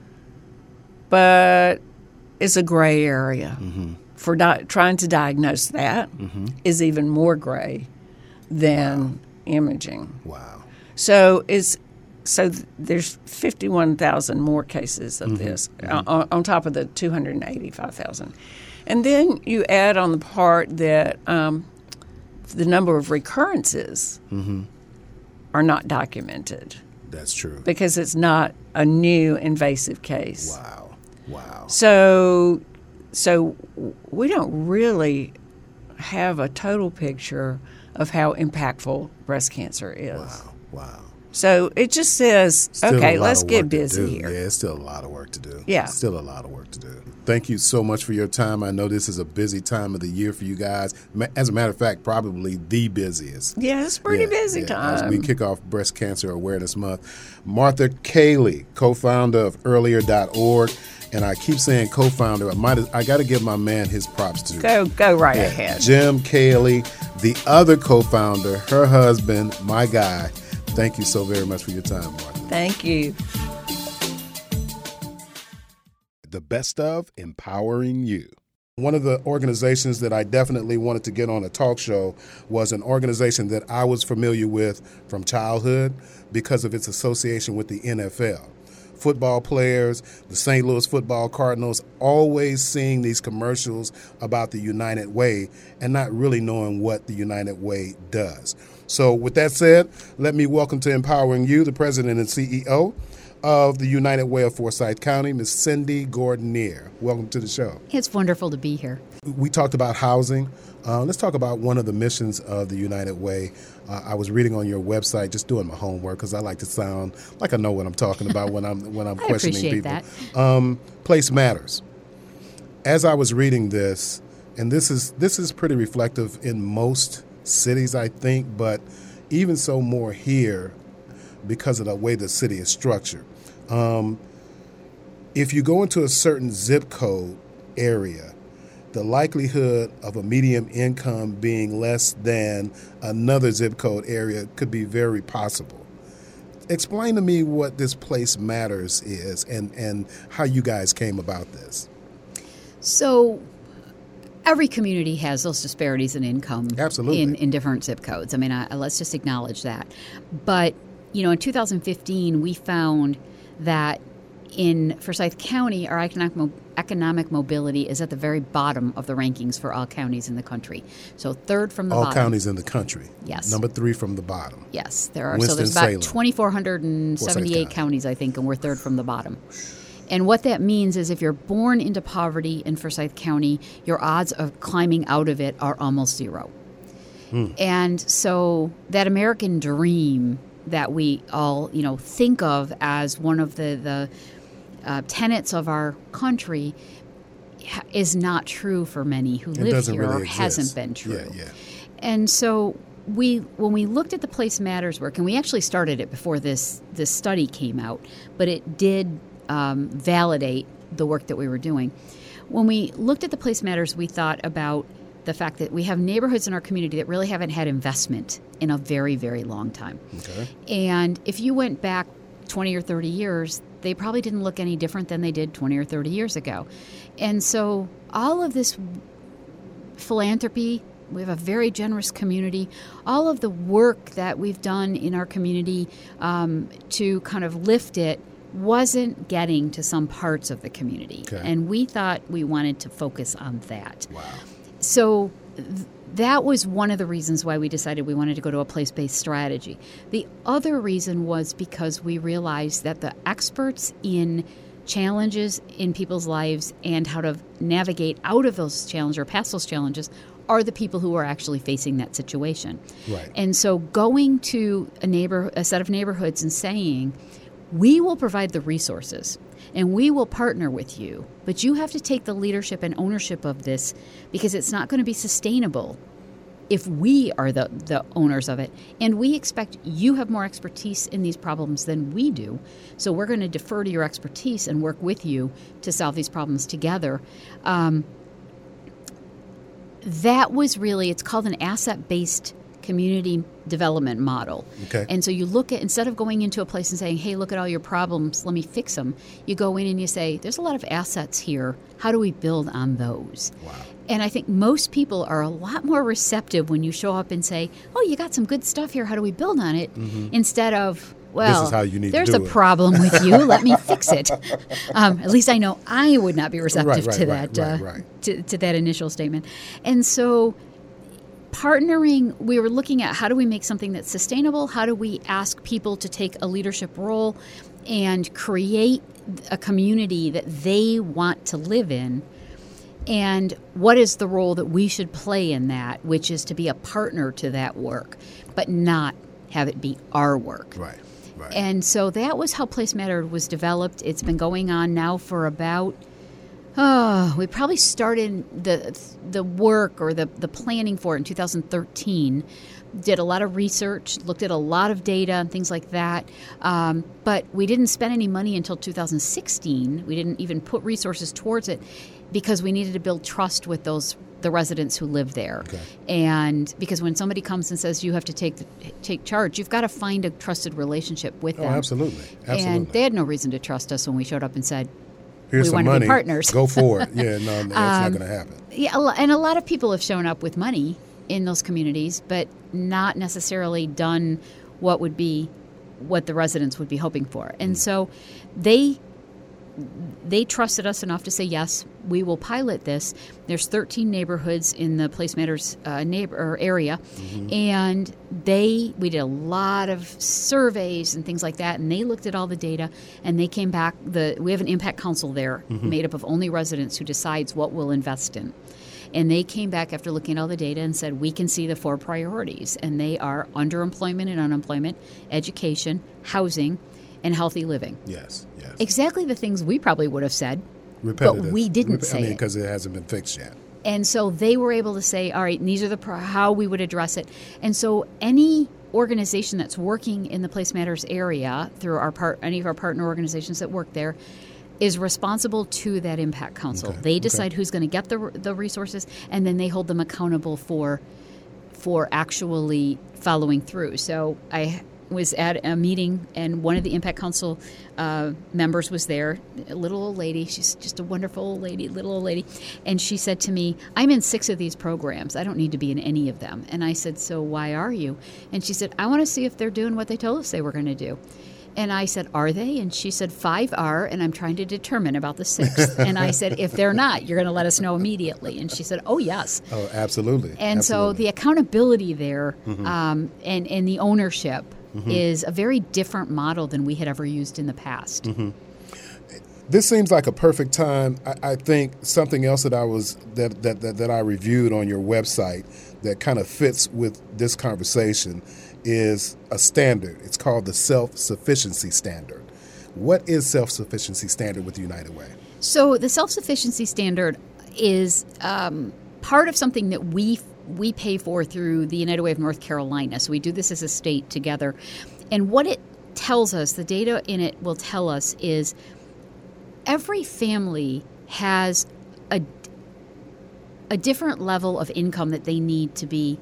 but it's a gray area. For di- trying to diagnose that is even more gray than imaging. Wow. So it's so th- there's fifty-one thousand more cases of this on, on top of the two hundred eighty-five thousand. And then you add on the part that um, the number of recurrences are not documented That's true. because it's not a new invasive case. Wow. Wow. So, so we don't really have a total picture of how impactful breast cancer is. Wow. Wow. So it just says, Still okay, a lot let's of get work to busy do. here. Yeah, it's still a lot of work to do. Yeah. Still a lot of work to do. Thank you so much for your time. I know this is a busy time of the year for you guys. Ma- As a matter of fact, probably the busiest. Yeah, it's pretty Yeah, busy yeah, time. As we kick off Breast Cancer Awareness Month. Martha Cayley, co-founder of earlier dot org. And I keep saying co-founder. I might I got to give my man his props too. Go, go right ahead. Jim Cayley, the other co-founder, her husband, my guy. Thank you so very much for your time, Martha. Thank you. The best of empowering you. One of the organizations that I definitely wanted to get on a talk show was an organization that I was familiar with from childhood because of its association with the N F L. Football players, the Saint Louis Football Cardinals, always seeing these commercials about the United Way and not really knowing what the United Way does. So with that said, let me welcome to Empowering You, the president and C E O of the United Way of Forsyth County, Miz Cindy Gordonier. Welcome to the show. It's wonderful to be here. We talked about housing. Uh, let's talk about one of the missions of the United Way. Uh, I was reading on your website, just doing my homework because I like to sound like I know what I'm talking about when I'm when I'm I questioning appreciate people. that. Um, place matters. As I was reading this, and this is this is pretty reflective in most cities, I think, but even so more here. because of the way the city is structured. Um, if you go into a certain zip code area, the likelihood of a median income being less than another zip code area could be very possible. Explain to me what this Place Matters is and, and how you guys came about this. So every community has those disparities in income. Absolutely. In, in different zip codes. I mean, I, let's just acknowledge that. But, you know, in two thousand fifteen, we found that in Forsyth County, our economic, mo- economic mobility is at the very bottom of the rankings for all counties in the country. So third from the all bottom. All counties in the country. Yes. Number three from the bottom. Yes, there are. So there's about two thousand four hundred seventy-eight counties, I think, and we're third from the bottom. And what that means is if you're born into poverty in Forsyth County, your odds of climbing out of it are almost zero. Hmm. And so that American dream that we all, you know, think of as one of the, the uh, tenets of our country is not true for many who it live here really or exist. hasn't been true. Yeah, yeah. And so we, when we looked at the Place Matters work, and we actually started it before this, this study came out, but it did um, validate the work that we were doing. When we looked at the Place Matters, we thought about the fact that we have neighborhoods in our community that really haven't had investment in a very, very long time. Okay. And if you went back twenty or thirty years, they probably didn't look any different than they did twenty or thirty years ago. And so all of this philanthropy, we have a very generous community, all of the work that we've done in our community um, to kind of lift it wasn't getting to some parts of the community. Okay. And we thought we wanted to focus on that. Wow. So th- that was one of the reasons why we decided we wanted to go to a place-based strategy. The other reason was because we realized that the experts in challenges in people's lives and how to navigate out of those challenges or past those challenges are the people who are actually facing that situation. Right. And so going to a neighbor, a set of neighborhoods and saying, we will provide the resources and we will partner with you, but you have to take the leadership and ownership of this because it's not going to be sustainable if we are the, the owners of it. And we expect you have more expertise in these problems than we do. So we're going to defer to your expertise and work with you to solve these problems together. Um, that was really, it's called an asset-based community development model. Okay. And so you look at, instead of going into a place and saying, hey, look at all your problems, let me fix them, you go in and you say, there's a lot of assets here. How do we build on those? Wow. And I think most people are a lot more receptive when you show up and say, oh, you got some good stuff here. How do we build on it? Mm-hmm. Instead of, well, this is how you need there's to do a it. problem with you. Let me fix it. Um, at least I know I would not be receptive Right, right, to right, that right, uh, right. To, to that initial statement. And so partnering, we were looking at how do we make something that's sustainable? How do we ask people to take a leadership role and create a community that they want to live in? And what is the role that we should play in that, which is to be a partner to that work, but not have it be our work. Right, right. And so that was how Place Matter was developed. It's been going on now for about, oh, we probably started the the work or the, the planning for it in two thousand thirteen. Did a lot of research, looked at a lot of data and things like that. Um, but we didn't spend any money until two thousand sixteen. We didn't even put resources towards it because we needed to build trust with those the residents who live there. Okay. And because when somebody comes and says you have to take the, take charge, you've got to find a trusted relationship with Oh, them. absolutely. Absolutely. And they had no reason to trust us when we showed up and said, Here's we some want to money. be partners. Go for it. Yeah, no, that's not Um, going to happen. Yeah, a lo- and a lot of people have shown up with money in those communities, but not necessarily done what would be what the residents would be hoping for. And so they they trusted us enough to say, yes, we will pilot this. There's thirteen neighborhoods in the Place Matters uh, neighbor or area, Mm-hmm. and they we did a lot of surveys and things like that, and they looked at all the data, and they came back. The we have an impact council there Mm-hmm. made up of only residents who decides what we'll invest in. And they came back after looking at all the data and said, we can see the four priorities, and they are underemployment and unemployment, education, housing, and healthy living. Yes, yes. Exactly the things we probably would have said, Repetitive. but we didn't Rep- say I mean, it. because it hasn't been fixed yet. And so they were able to say, all right, these are the pro- how we would address it. And so any organization that's working in the Place Matters area through our part, any of our partner organizations that work there is responsible to that impact council. Okay. They decide okay. who's going to get the the resources, and then they hold them accountable for for actually following through. So I was at a meeting, and one of the Impact Council uh, members was there, a little old lady. She's just a wonderful old lady, little old lady. And she said to me, I'm in six of these programs. I don't need to be in any of them. And I said, so why are you? And she said, I want to see if they're doing what they told us they were going to do. And I said, are they? And she said, five are, and I'm trying to determine about the sixth. And I said, if they're not, you're going to let us know immediately. And she said, oh, yes. Oh, absolutely. And absolutely. so the accountability there mm-hmm. um, and, and the ownership mm-hmm. is a very different model than we had ever used in the past. Mm-hmm. This seems like a perfect time. I, I think something else that I was that, that, that, that I reviewed on your website that kind of fits with this conversation is a standard. It's called the self-sufficiency standard. What is self-sufficiency standard with United Way? So the self-sufficiency standard is um, part of something that we we pay for through the United Way of North Carolina. So we do this as a state together. And what it tells us, the data in it will tell us, is every family has a, a different level of income that they need to be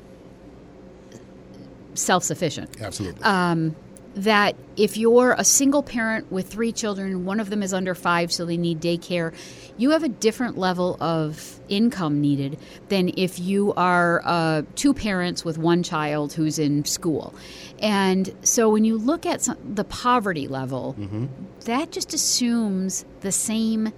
self-sufficient. Absolutely. Um, that if you're a single parent with three children, one of them is under five, so they need daycare, you have a different level of income needed than if you are uh, two parents with one child who's in school. And so when you look at some, the poverty level, mm-hmm. that just assumes the same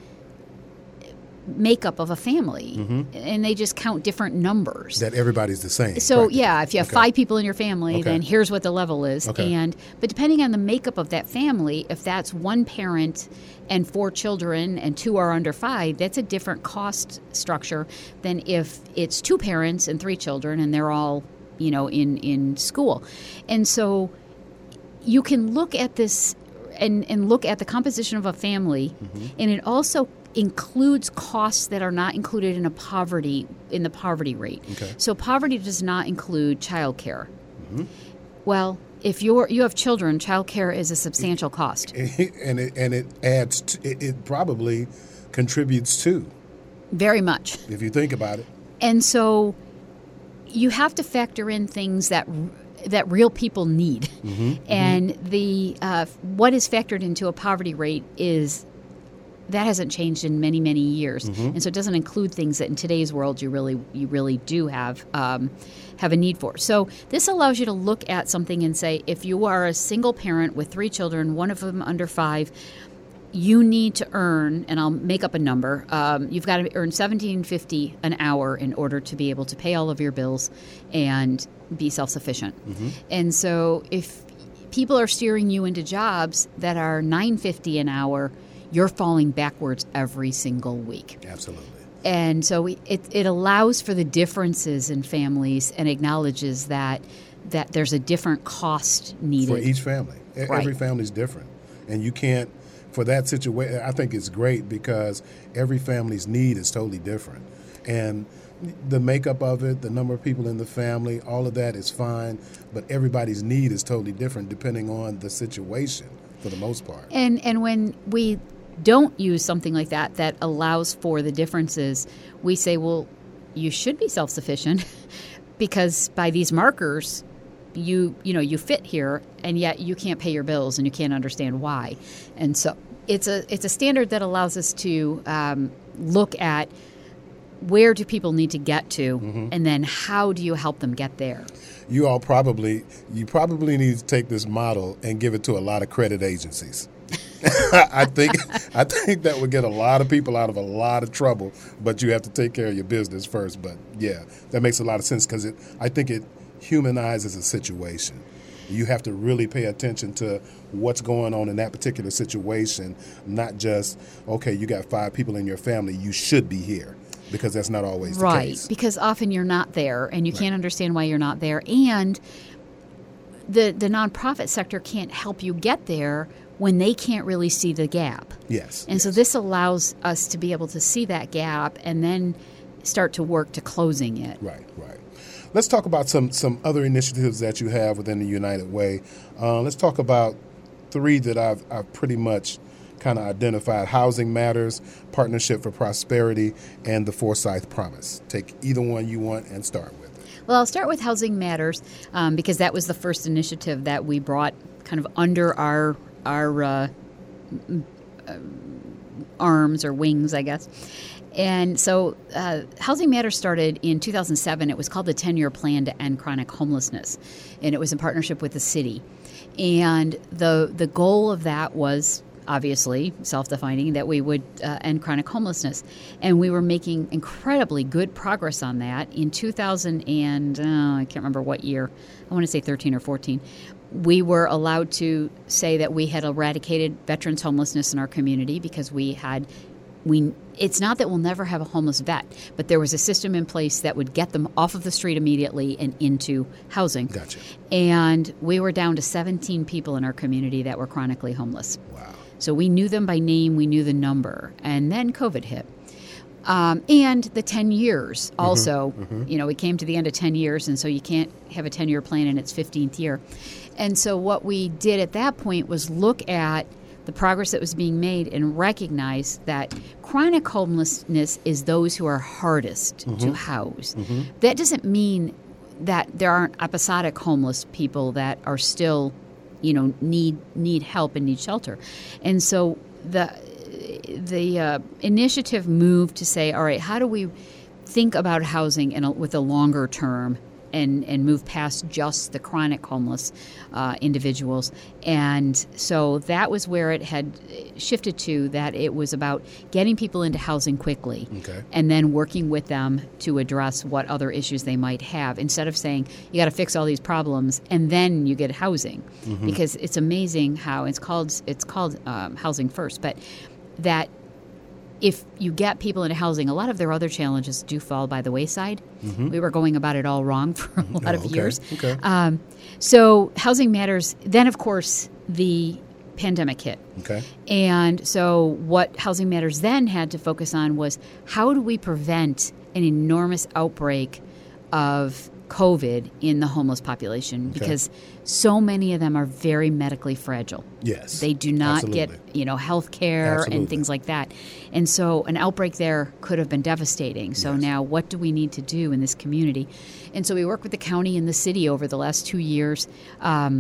makeup of a family, mm-hmm. and they just count different numbers. That everybody's the same. So yeah, if you have okay. five people in your family, okay. then here's what the level is. Okay. And but depending on the makeup of that family, if that's one parent and four children and two are under five, that's a different cost structure than if it's two parents and three children and they're all, you know, in, in school. And so you can look at this and, and look at the composition of a family, mm-hmm. and it also includes costs that are not included in a poverty in the poverty rate. Okay. So poverty does not include child care. Mm-hmm. Well, if you're you have children, child care is a substantial cost. And it and it adds to, it, it probably contributes to. Very much. If you think about it. And so you have to factor in things that that real people need. Mm-hmm. And mm-hmm. the uh, what is factored into a poverty rate is that hasn't changed in many, many years, mm-hmm. and so it doesn't include things that in today's world you really, you really do have um, have a need for. So this allows you to look at something and say, if you are a single parent with three children, one of them under five, you need to earn, and I'll make up a number. Um, you've got to earn seventeen fifty an hour in order to be able to pay all of your bills and be self-sufficient. Mm-hmm. And so if people are steering you into jobs that are nine fifty an hour, you're falling backwards every single week. Absolutely. And so it, it allows for the differences in families and acknowledges that that there's a different cost needed. For each family. Right. Every family is different. And you can't, for that situation, I think it's great because every family's need is totally different. And the makeup of it, the number of people in the family, all of that is fine, but everybody's need is totally different depending on the situation for the most part. And and when we don't use something like that that allows for the differences, we say, well, you should be self-sufficient because by these markers, you you know you fit here, and yet you can't pay your bills and you can't understand why. And so it's a it's a standard that allows us to um, look at where do people need to get to, mm-hmm. and then how do you help them get there. You all probably you probably need to take this model and give it to a lot of credit agencies. I think I think that would get a lot of people out of a lot of trouble, but you have to take care of your business first. But yeah, that makes a lot of sense because it I think it humanizes a situation. You have to really pay attention to what's going on in that particular situation, not just, okay, you got five people in your family, you should be here. Because that's not always right, the case. Right, because often you're not there, and you right. can't understand why you're not there. And the the nonprofit sector can't help you get there when they can't really see the gap. Yes. And yes. so this allows us to be able to see that gap and then start to work to closing it. Right, right. let's talk about some some other initiatives that you have within the United Way. Uh, let's talk about three that I've I've pretty much kind of identified: Housing Matters, Partnership for Prosperity, and the Forsyth Promise. Take either one you want and start with it. Well, I'll start with Housing Matters um, because that was the first initiative that we brought kind of under our our uh, uh, arms or wings, I guess. And so uh, Housing Matters started in two thousand seven. It was called the ten-year Plan to End Chronic Homelessness, and it was in partnership with the city. And the the goal of that was obviously self-defining, that we would uh, end chronic homelessness. And we were making incredibly good progress on that. In two thousand and, uh, I can't remember what year, I want to say thirteen or fourteen, we were allowed to say that we had eradicated veterans homelessness in our community because we had, we. It's not that we'll never have a homeless vet, but there was a system in place that would get them off of the street immediately and into housing. Gotcha. And we were down to seventeen people in our community that were chronically homeless. Wow. So we knew them by name, we knew the number, and then COVID hit. Um, and the ten years also, mm-hmm, mm-hmm. you know, we came to the end of ten years, and so you can't have a ten-year plan in its fifteenth year. And so what we did at that point was look at the progress that was being made and recognize that chronic homelessness is those who are hardest mm-hmm. to house. Mm-hmm. That doesn't mean that there aren't episodic homeless people that are still, you know, need need help and need shelter. And so the the uh, initiative moved to say, all right, how do we think about housing in a, with a longer term and, and move past just the chronic homeless uh, individuals. And so that was where it had shifted to, that it was about getting people into housing quickly okay. and then working with them to address what other issues they might have, instead of saying you got to fix all these problems and then you get housing. Mm-hmm. Because it's amazing how it's called it's called um, Housing First, but that if you get people into housing, a lot of their other challenges do fall by the wayside. Mm-hmm. We were going about it all wrong for a lot oh, of okay. years. Okay. Um, so Housing Matters. Then, of course, the pandemic hit. Okay. And so what Housing Matters then had to focus on was, how do we prevent an enormous outbreak of COVID in the homeless population? Okay. Because so many of them are very medically fragile. Yes. They do not Absolutely. get, you know, health care Absolutely. and things like that. And so an outbreak there could have been devastating. So yes. now what do we need to do in this community? And so we worked with the county and the city over the last two years um,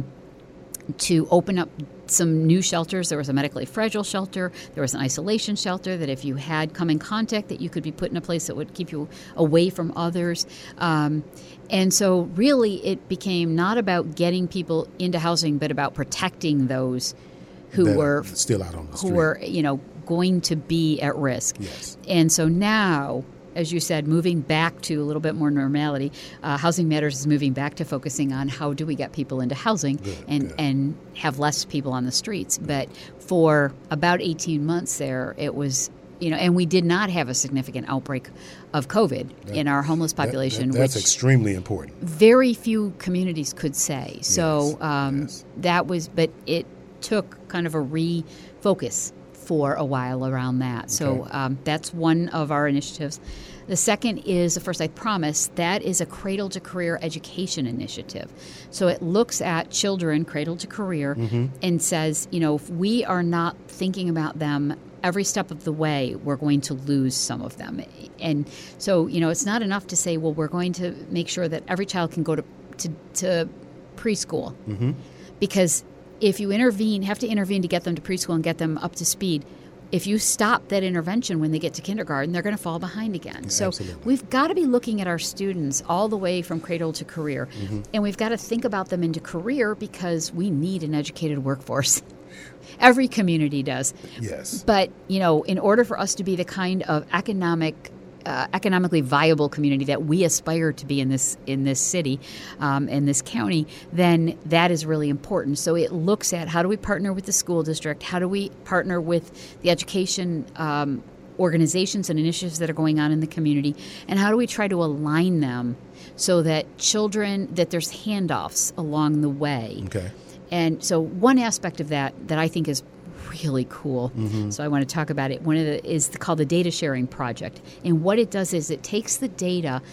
to open up some new shelters. There was a medically fragile shelter. There was an isolation shelter that if you had come in contact, that you could be put in a place that would keep you away from others. Um, and so really it became not about getting people into housing, but about protecting those who that were still out on the street. who were, you know, going to be at risk. Yes. And so now, as you said, moving back to a little bit more normality, uh, Housing Matters is moving back to focusing on how do we get people into housing good, and, good. and have less people on the streets. But for about eighteen months there, it was, you know, and we did not have a significant outbreak of COVID that, in our homeless population. That, that, that's which extremely important. very few communities could say. So Yes, um, yes. that was, but it took kind of a refocus for a while around that. So Okay. um, that's one of our initiatives. The second is the Forsyth Promise. That is a cradle to career education initiative. So it looks at children cradle to career Mm-hmm. and says, you know, if we are not thinking about them every step of the way, we're going to lose some of them. And so, you know, it's not enough to say, well, we're going to make sure that every child can go to, to, to preschool. Mm-hmm. Because if you intervene, have to intervene to get them to preschool and get them up to speed, if you stop that intervention when they get to kindergarten, they're going to fall behind again. Yeah, so absolutely. we've got to be looking at our students all the way from cradle to career. Mm-hmm. And we've got to think about them into career because we need an educated workforce. Every community does. Yes. But, you know, in order for us to be the kind of economic Uh, economically viable community that we aspire to be in this in this city, um, in this county, then that is really important. So it looks at how do we partner with the school district, how do we partner with the education um, organizations and initiatives that are going on in the community, and how do we try to align them so that children, that there's handoffs along the way. Okay. And so one aspect of that that I think is really cool. Mm-hmm. So I want to talk about it. One of the is called the Data Sharing Project. And what it does is it takes the data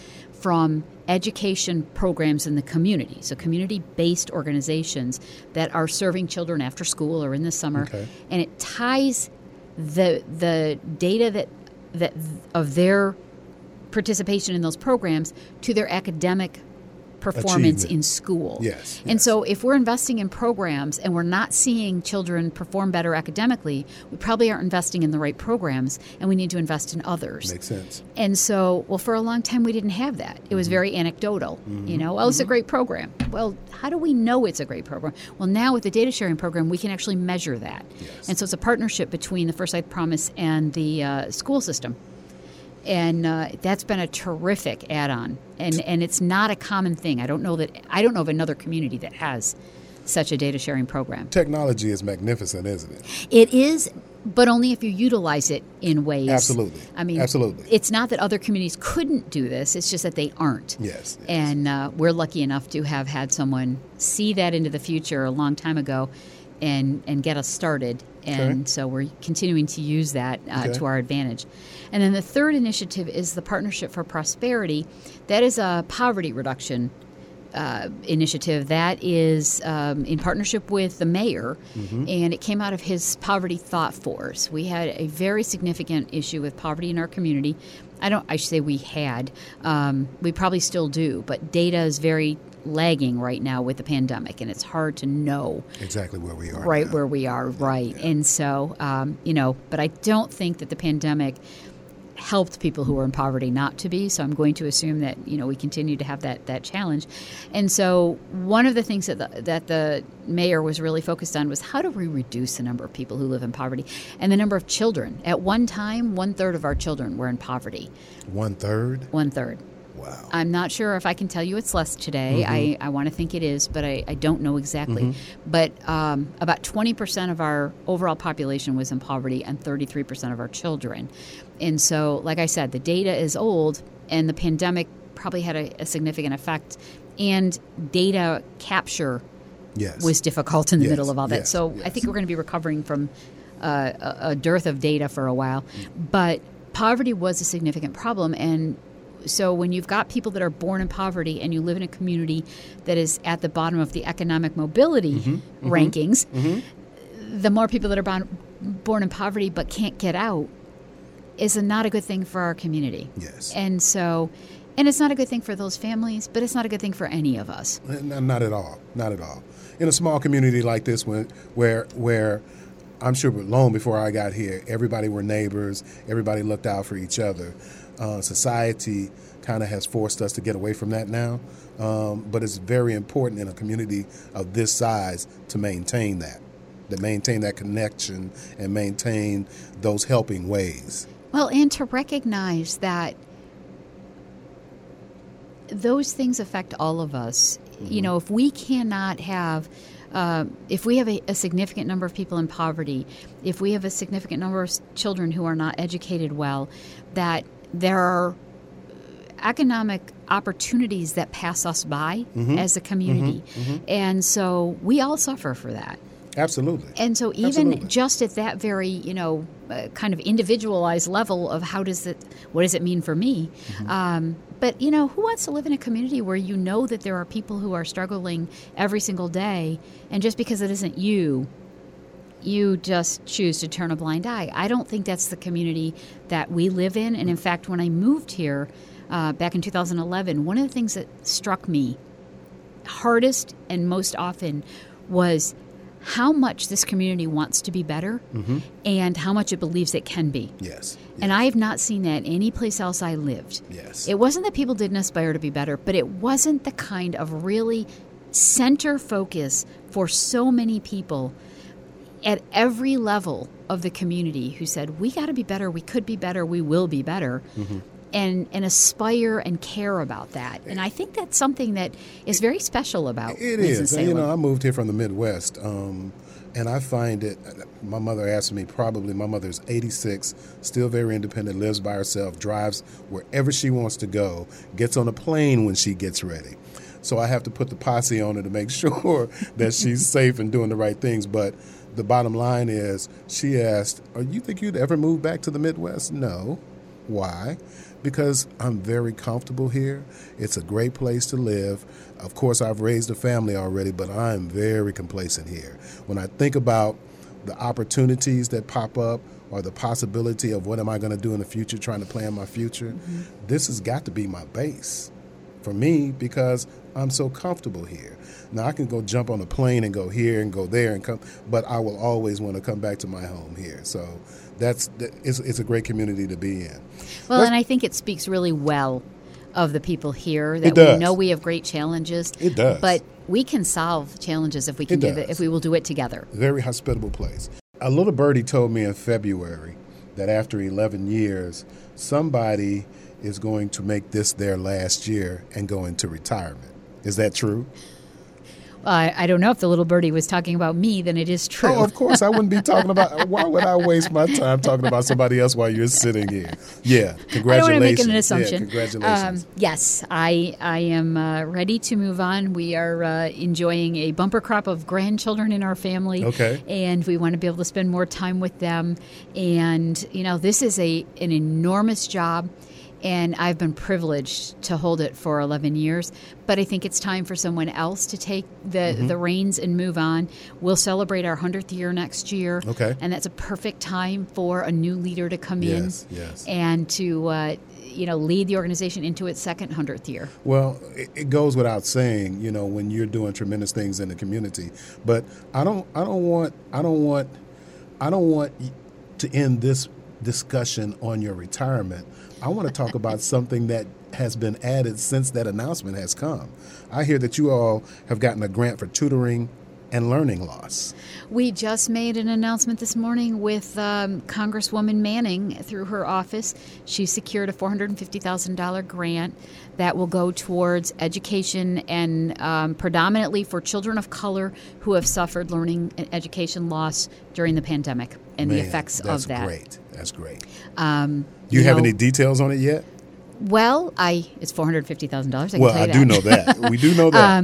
from education programs in the community, so community-based organizations that are serving children after school or in the summer, Okay. and it ties the the data that that of their participation in those programs to their academic performance Achievement. in school. Yes, And yes. so if we're investing in programs and we're not seeing children perform better academically, we probably aren't investing in the right programs, and we need to invest in others. Makes sense. And so, well, for a long time, we didn't have that. It was very anecdotal. You know, oh, it's a great program. Well, how do we know it's a great program? Well, now with the data sharing program, we can actually measure that. Yes. And so it's a partnership between the Forsyth Promise and the uh, school system. And uh, that's been a terrific add-on, and and it's not a common thing. I don't know that I don't know of another community that has such a data sharing program. Technology is magnificent, isn't it? It is, but only if you utilize it in ways. Absolutely. I mean, Absolutely. It's not that other communities couldn't do this; it's just that they aren't. Yes, yes. And uh, we're lucky enough to have had someone see that into the future a long time ago, and and get us started. And Okay. so we're continuing to use that uh, Okay. to our advantage. And then the third initiative is the Partnership for Prosperity. That is a poverty reduction uh, initiative that is um, in partnership with the mayor, and it came out of his Poverty Thought Force. We had a very significant issue with poverty in our community. I don't. I should say we had. Um, we probably still do, but data is very lagging right now with the pandemic, and it's hard to know Exactly where we are. right now. where we are, right. And so, um, you know, but I don't think that the pandemic helped people who are in poverty not to be. So I'm going to assume that, you know, we continue to have that that challenge. And so one of the things that the, that the mayor was really focused on was how do we reduce the number of people who live in poverty and the number of children. At one time, one third of our children were in poverty. One third? One third. Wow. I'm not sure if I can tell you it's less today. I, I want to think it is, but I, I don't know exactly. But um, about twenty percent of our overall population was in poverty and thirty-three percent of our children. And so, like I said, the data is old, and the pandemic probably had a, a significant effect. And data capture Yes. was difficult in the Yes, middle of all that. yes, so I yes. think we're going to be recovering from uh, a, a dearth of data for a while. But poverty was a significant problem, and so when you've got people that are born in poverty and you live in a community that is at the bottom of the economic mobility Mm-hmm, rankings, the more people that are born, born in poverty but can't get out is a, not a good thing for our community. Yes. And so, and it's not a good thing for those families, but it's not a good thing for any of us. No, not at all. Not at all. In a small community like this, when, where where I'm sure long before I got here, everybody were neighbors. Everybody looked out for each other. Uh, society kind of has forced us to get away from that now, um, but it's very important in a community of this size to maintain that, to maintain that connection and maintain those helping ways. Well, and to recognize that those things affect all of us. You know, if we cannot have, uh, if we have a, a significant number of people in poverty, if we have a significant number of s- children who are not educated well, that there are economic opportunities that pass us by as a community. And so we all suffer for that. Absolutely. And so even Absolutely. just at that very, you know, uh, kind of individualized level of how does it, what does it mean for me? Um, but, you know, who wants to live in a community where you know that there are people who are struggling every single day, and just because it isn't you, you just choose to turn a blind eye? I don't think that's the community that we live in. And in fact, when I moved here uh, back in two thousand eleven, one of the things that struck me hardest and most often was how much this community wants to be better and how much it believes it can be. Yes. And I have not seen that any place else I lived. Yes. It wasn't that people didn't aspire to be better, but it wasn't the kind of really center focus for so many people at every level of the community who said, we got to be better, we could be better, we will be better. And, and aspire and care about that. And I think that's something that is very special about It is. And, Winston-Salem. you know, I moved here from the Midwest, um, and I find it, my mother asked me, probably my mother's eighty-six, still very independent, lives by herself, drives wherever she wants to go, gets on a plane when she gets ready. So I have to put the posse on her to make sure that she's safe and doing the right things. But the bottom line is, she asked, oh, you think you'd ever move back to the Midwest? No. Why? because I'm very comfortable here. It's a great place to live. Of course, I've raised a family already, but I'm very complacent here. When I think about the opportunities that pop up or the possibility of what am I going to do in the future, trying to plan my future, mm-hmm. this has got to be my base for me because I'm so comfortable here. Now, I can go jump on a plane and go here and go there and come, but I will always want to come back to my home here. So that's it's, it's a great community to be in. Well, Let's, and I think it speaks really well of the people here that we know we have great challenges. It does. But we can solve challenges if we can it do does. it, if we will do it together. Very hospitable place. A little birdie told me in February that after eleven years, somebody is going to make this their last year and go into retirement. Is that true? Uh, I don't know if the little birdie was talking about me, then it is true. Oh, of course. I wouldn't be talking about, why would I waste my time talking about somebody else while you're sitting here? Yeah, congratulations. I don't want to make an assumption. Yeah, congratulations. Um, yes, I I am uh, ready to move on. We are uh, enjoying a bumper crop of grandchildren in our family. Okay. And we want to be able to spend more time with them. And, you know, this is a an enormous job. And I've been privileged to hold it for eleven years. But I think it's time for someone else to take the, mm-hmm. the reins and move on. We'll celebrate our hundredth year next year. Okay. And that's a perfect time for a new leader to come yes, in yes. and to uh, you know, lead the organization into its second hundredth year. Well, it, it goes without saying, you know, when you're doing tremendous things in the community. But I don't I don't want I don't want I don't want to end this discussion on your retirement. I want to talk about something that has been added since that announcement has come. I hear that you all have gotten a grant for tutoring and learning loss. We just made an announcement this morning with um, Congresswoman Manning through her office. She secured a four hundred fifty thousand dollars grant that will go towards education and um, predominantly for children of color who have suffered learning and education loss during the pandemic and Man, the effects of that. That's great. That's great. Um, do you, you have know, any details on it yet? Well, I it's four hundred fifty thousand dollars. I well, can I tell you do that. know that. We do know that.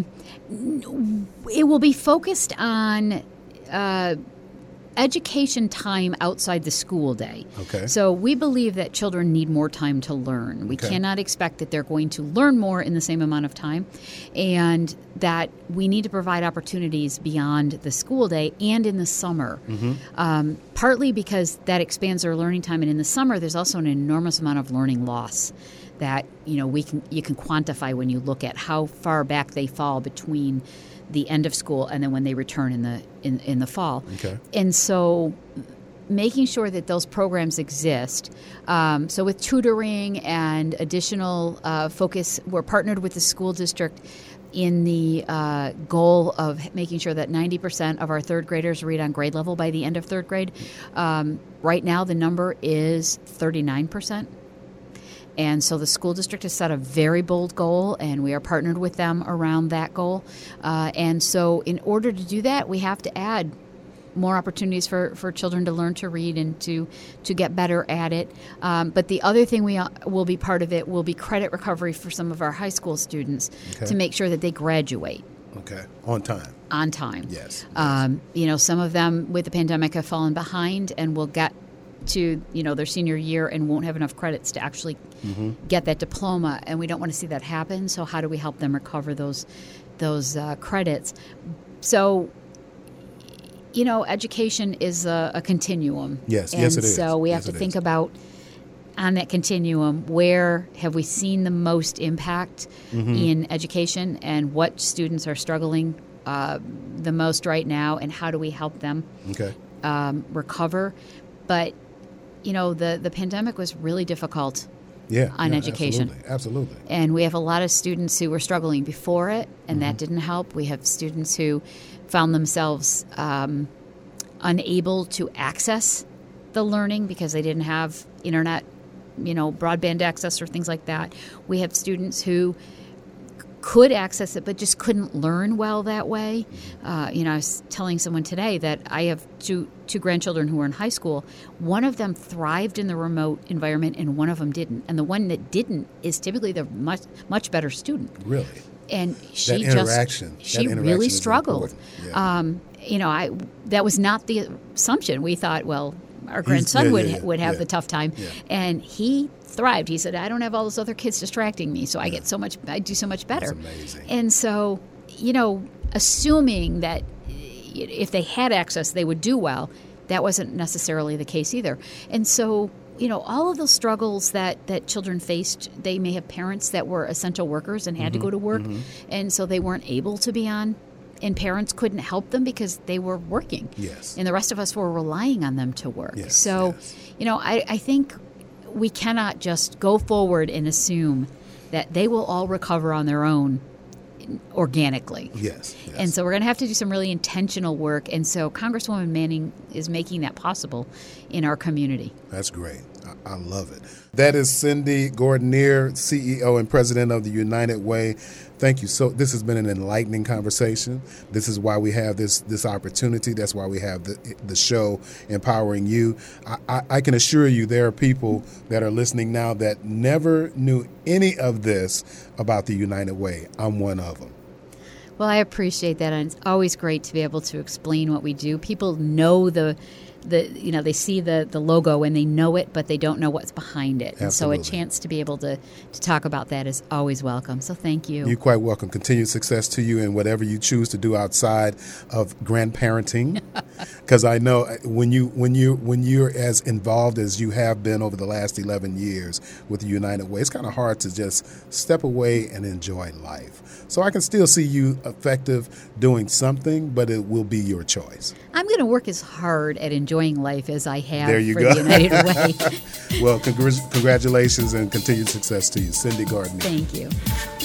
Um, it will be focused on uh, education time outside the school day. Okay. So we believe that children need more time to learn. We Okay. cannot expect that they're going to learn more in the same amount of time, and that we need to provide opportunities beyond the school day and in the summer. Mm-hmm. Um, partly because that expands their learning time, and in the summer there's also an enormous amount of learning loss that you know we can you can quantify when you look at how far back they fall between the end of school and then when they return in the in, in the fall. Okay. And so making sure that those programs exist. Um, so with tutoring and additional uh, focus, we're partnered with the school district in the uh, goal of making sure that ninety percent of our third graders read on grade level by the end of third grade. Um, right now the number is thirty-nine percent. And so the school district has set a very bold goal, and we are partnered with them around that goal. Uh, and so in order to do that, we have to add more opportunities for, for children to learn to read and to, to get better at it. Um, but the other thing we uh, will be part of it will be credit recovery for some of our high school students Okay. to make sure that they graduate. Okay. On time. On time. Yes. Um, you know, some of them with the pandemic have fallen behind and will get to, you know, their senior year and won't have enough credits to actually mm-hmm. get that diploma, and we don't want to see that happen. So how do we help them recover those those uh, credits? So, you know, education is a, a continuum. Yes, and yes it is. So we have yes, to it think is. about on that continuum, where have we seen the most impact Mm-hmm. in education, and what students are struggling uh, the most right now, and how do we help them Okay. um, recover? But you know, the, the pandemic was really difficult Yeah. on yeah, education. Absolutely. Absolutely. And we have a lot of students who were struggling before it, and Mm-hmm. that didn't help. We have students who found themselves um, unable to access the learning because they didn't have internet, you know, broadband access or things like that. We have students who could access it but just couldn't learn well that way. Uh, you know, I was telling someone today that I have two two grandchildren who are in high school. One of them thrived in the remote environment and one of them didn't. And the one that didn't is typically the much much better student. Really. And she That interaction. just she that interaction really is struggled. important. Yeah. Um, you know, I that was not the assumption. We thought, well, our He's- grandson yeah, would yeah, yeah, would have yeah. the tough time, Yeah. and he thrived. He said, I don't have all those other kids distracting me, so I get so much, I do so much better. That's amazing. And so, you know, assuming that if they had access, they would do well, that wasn't necessarily the case either. And so, you know, all of those struggles that, that children faced, they may have parents that were essential workers and had mm-hmm. to go to work, mm-hmm. and so they weren't able to be on, and parents couldn't help them because they were working. Yes. And the rest of us were relying on them to work. Yes, so, yes. you know, I, I think we cannot just go forward and assume that they will all recover on their own organically. Yes, yes. And so we're going to have to do some really intentional work. And so Congresswoman Manning is making that possible in our community. That's great. I, I love it. That is Cindy Gordonier, C E O and President of the United Way. Thank you. So this has been an enlightening conversation. This is why we have this this opportunity. That's why we have the the show Empowering You. I, I, I can assure you there are people that are listening now that never knew any of this about the United Way. I'm one of them. Well, I appreciate that, and it's always great to be able to explain what we do. People know the the you know they see the the logo and they know it, but they don't know what's behind it. Absolutely. And so a chance to be able to to talk about that is always welcome. So thank you. You're quite welcome. Continued success to you in whatever you choose to do outside of grandparenting, because I know when you when you when you're as involved as you have been over the last eleven years with the United Way, it's kind of hard to just step away and enjoy life. So I can still see you effective doing something, but it will be your choice. I'm going to work as hard at enjoying life as I have there you for go. the United Way. Well, congr- congratulations and continued success to you, Cindy Gordonier. Thank you.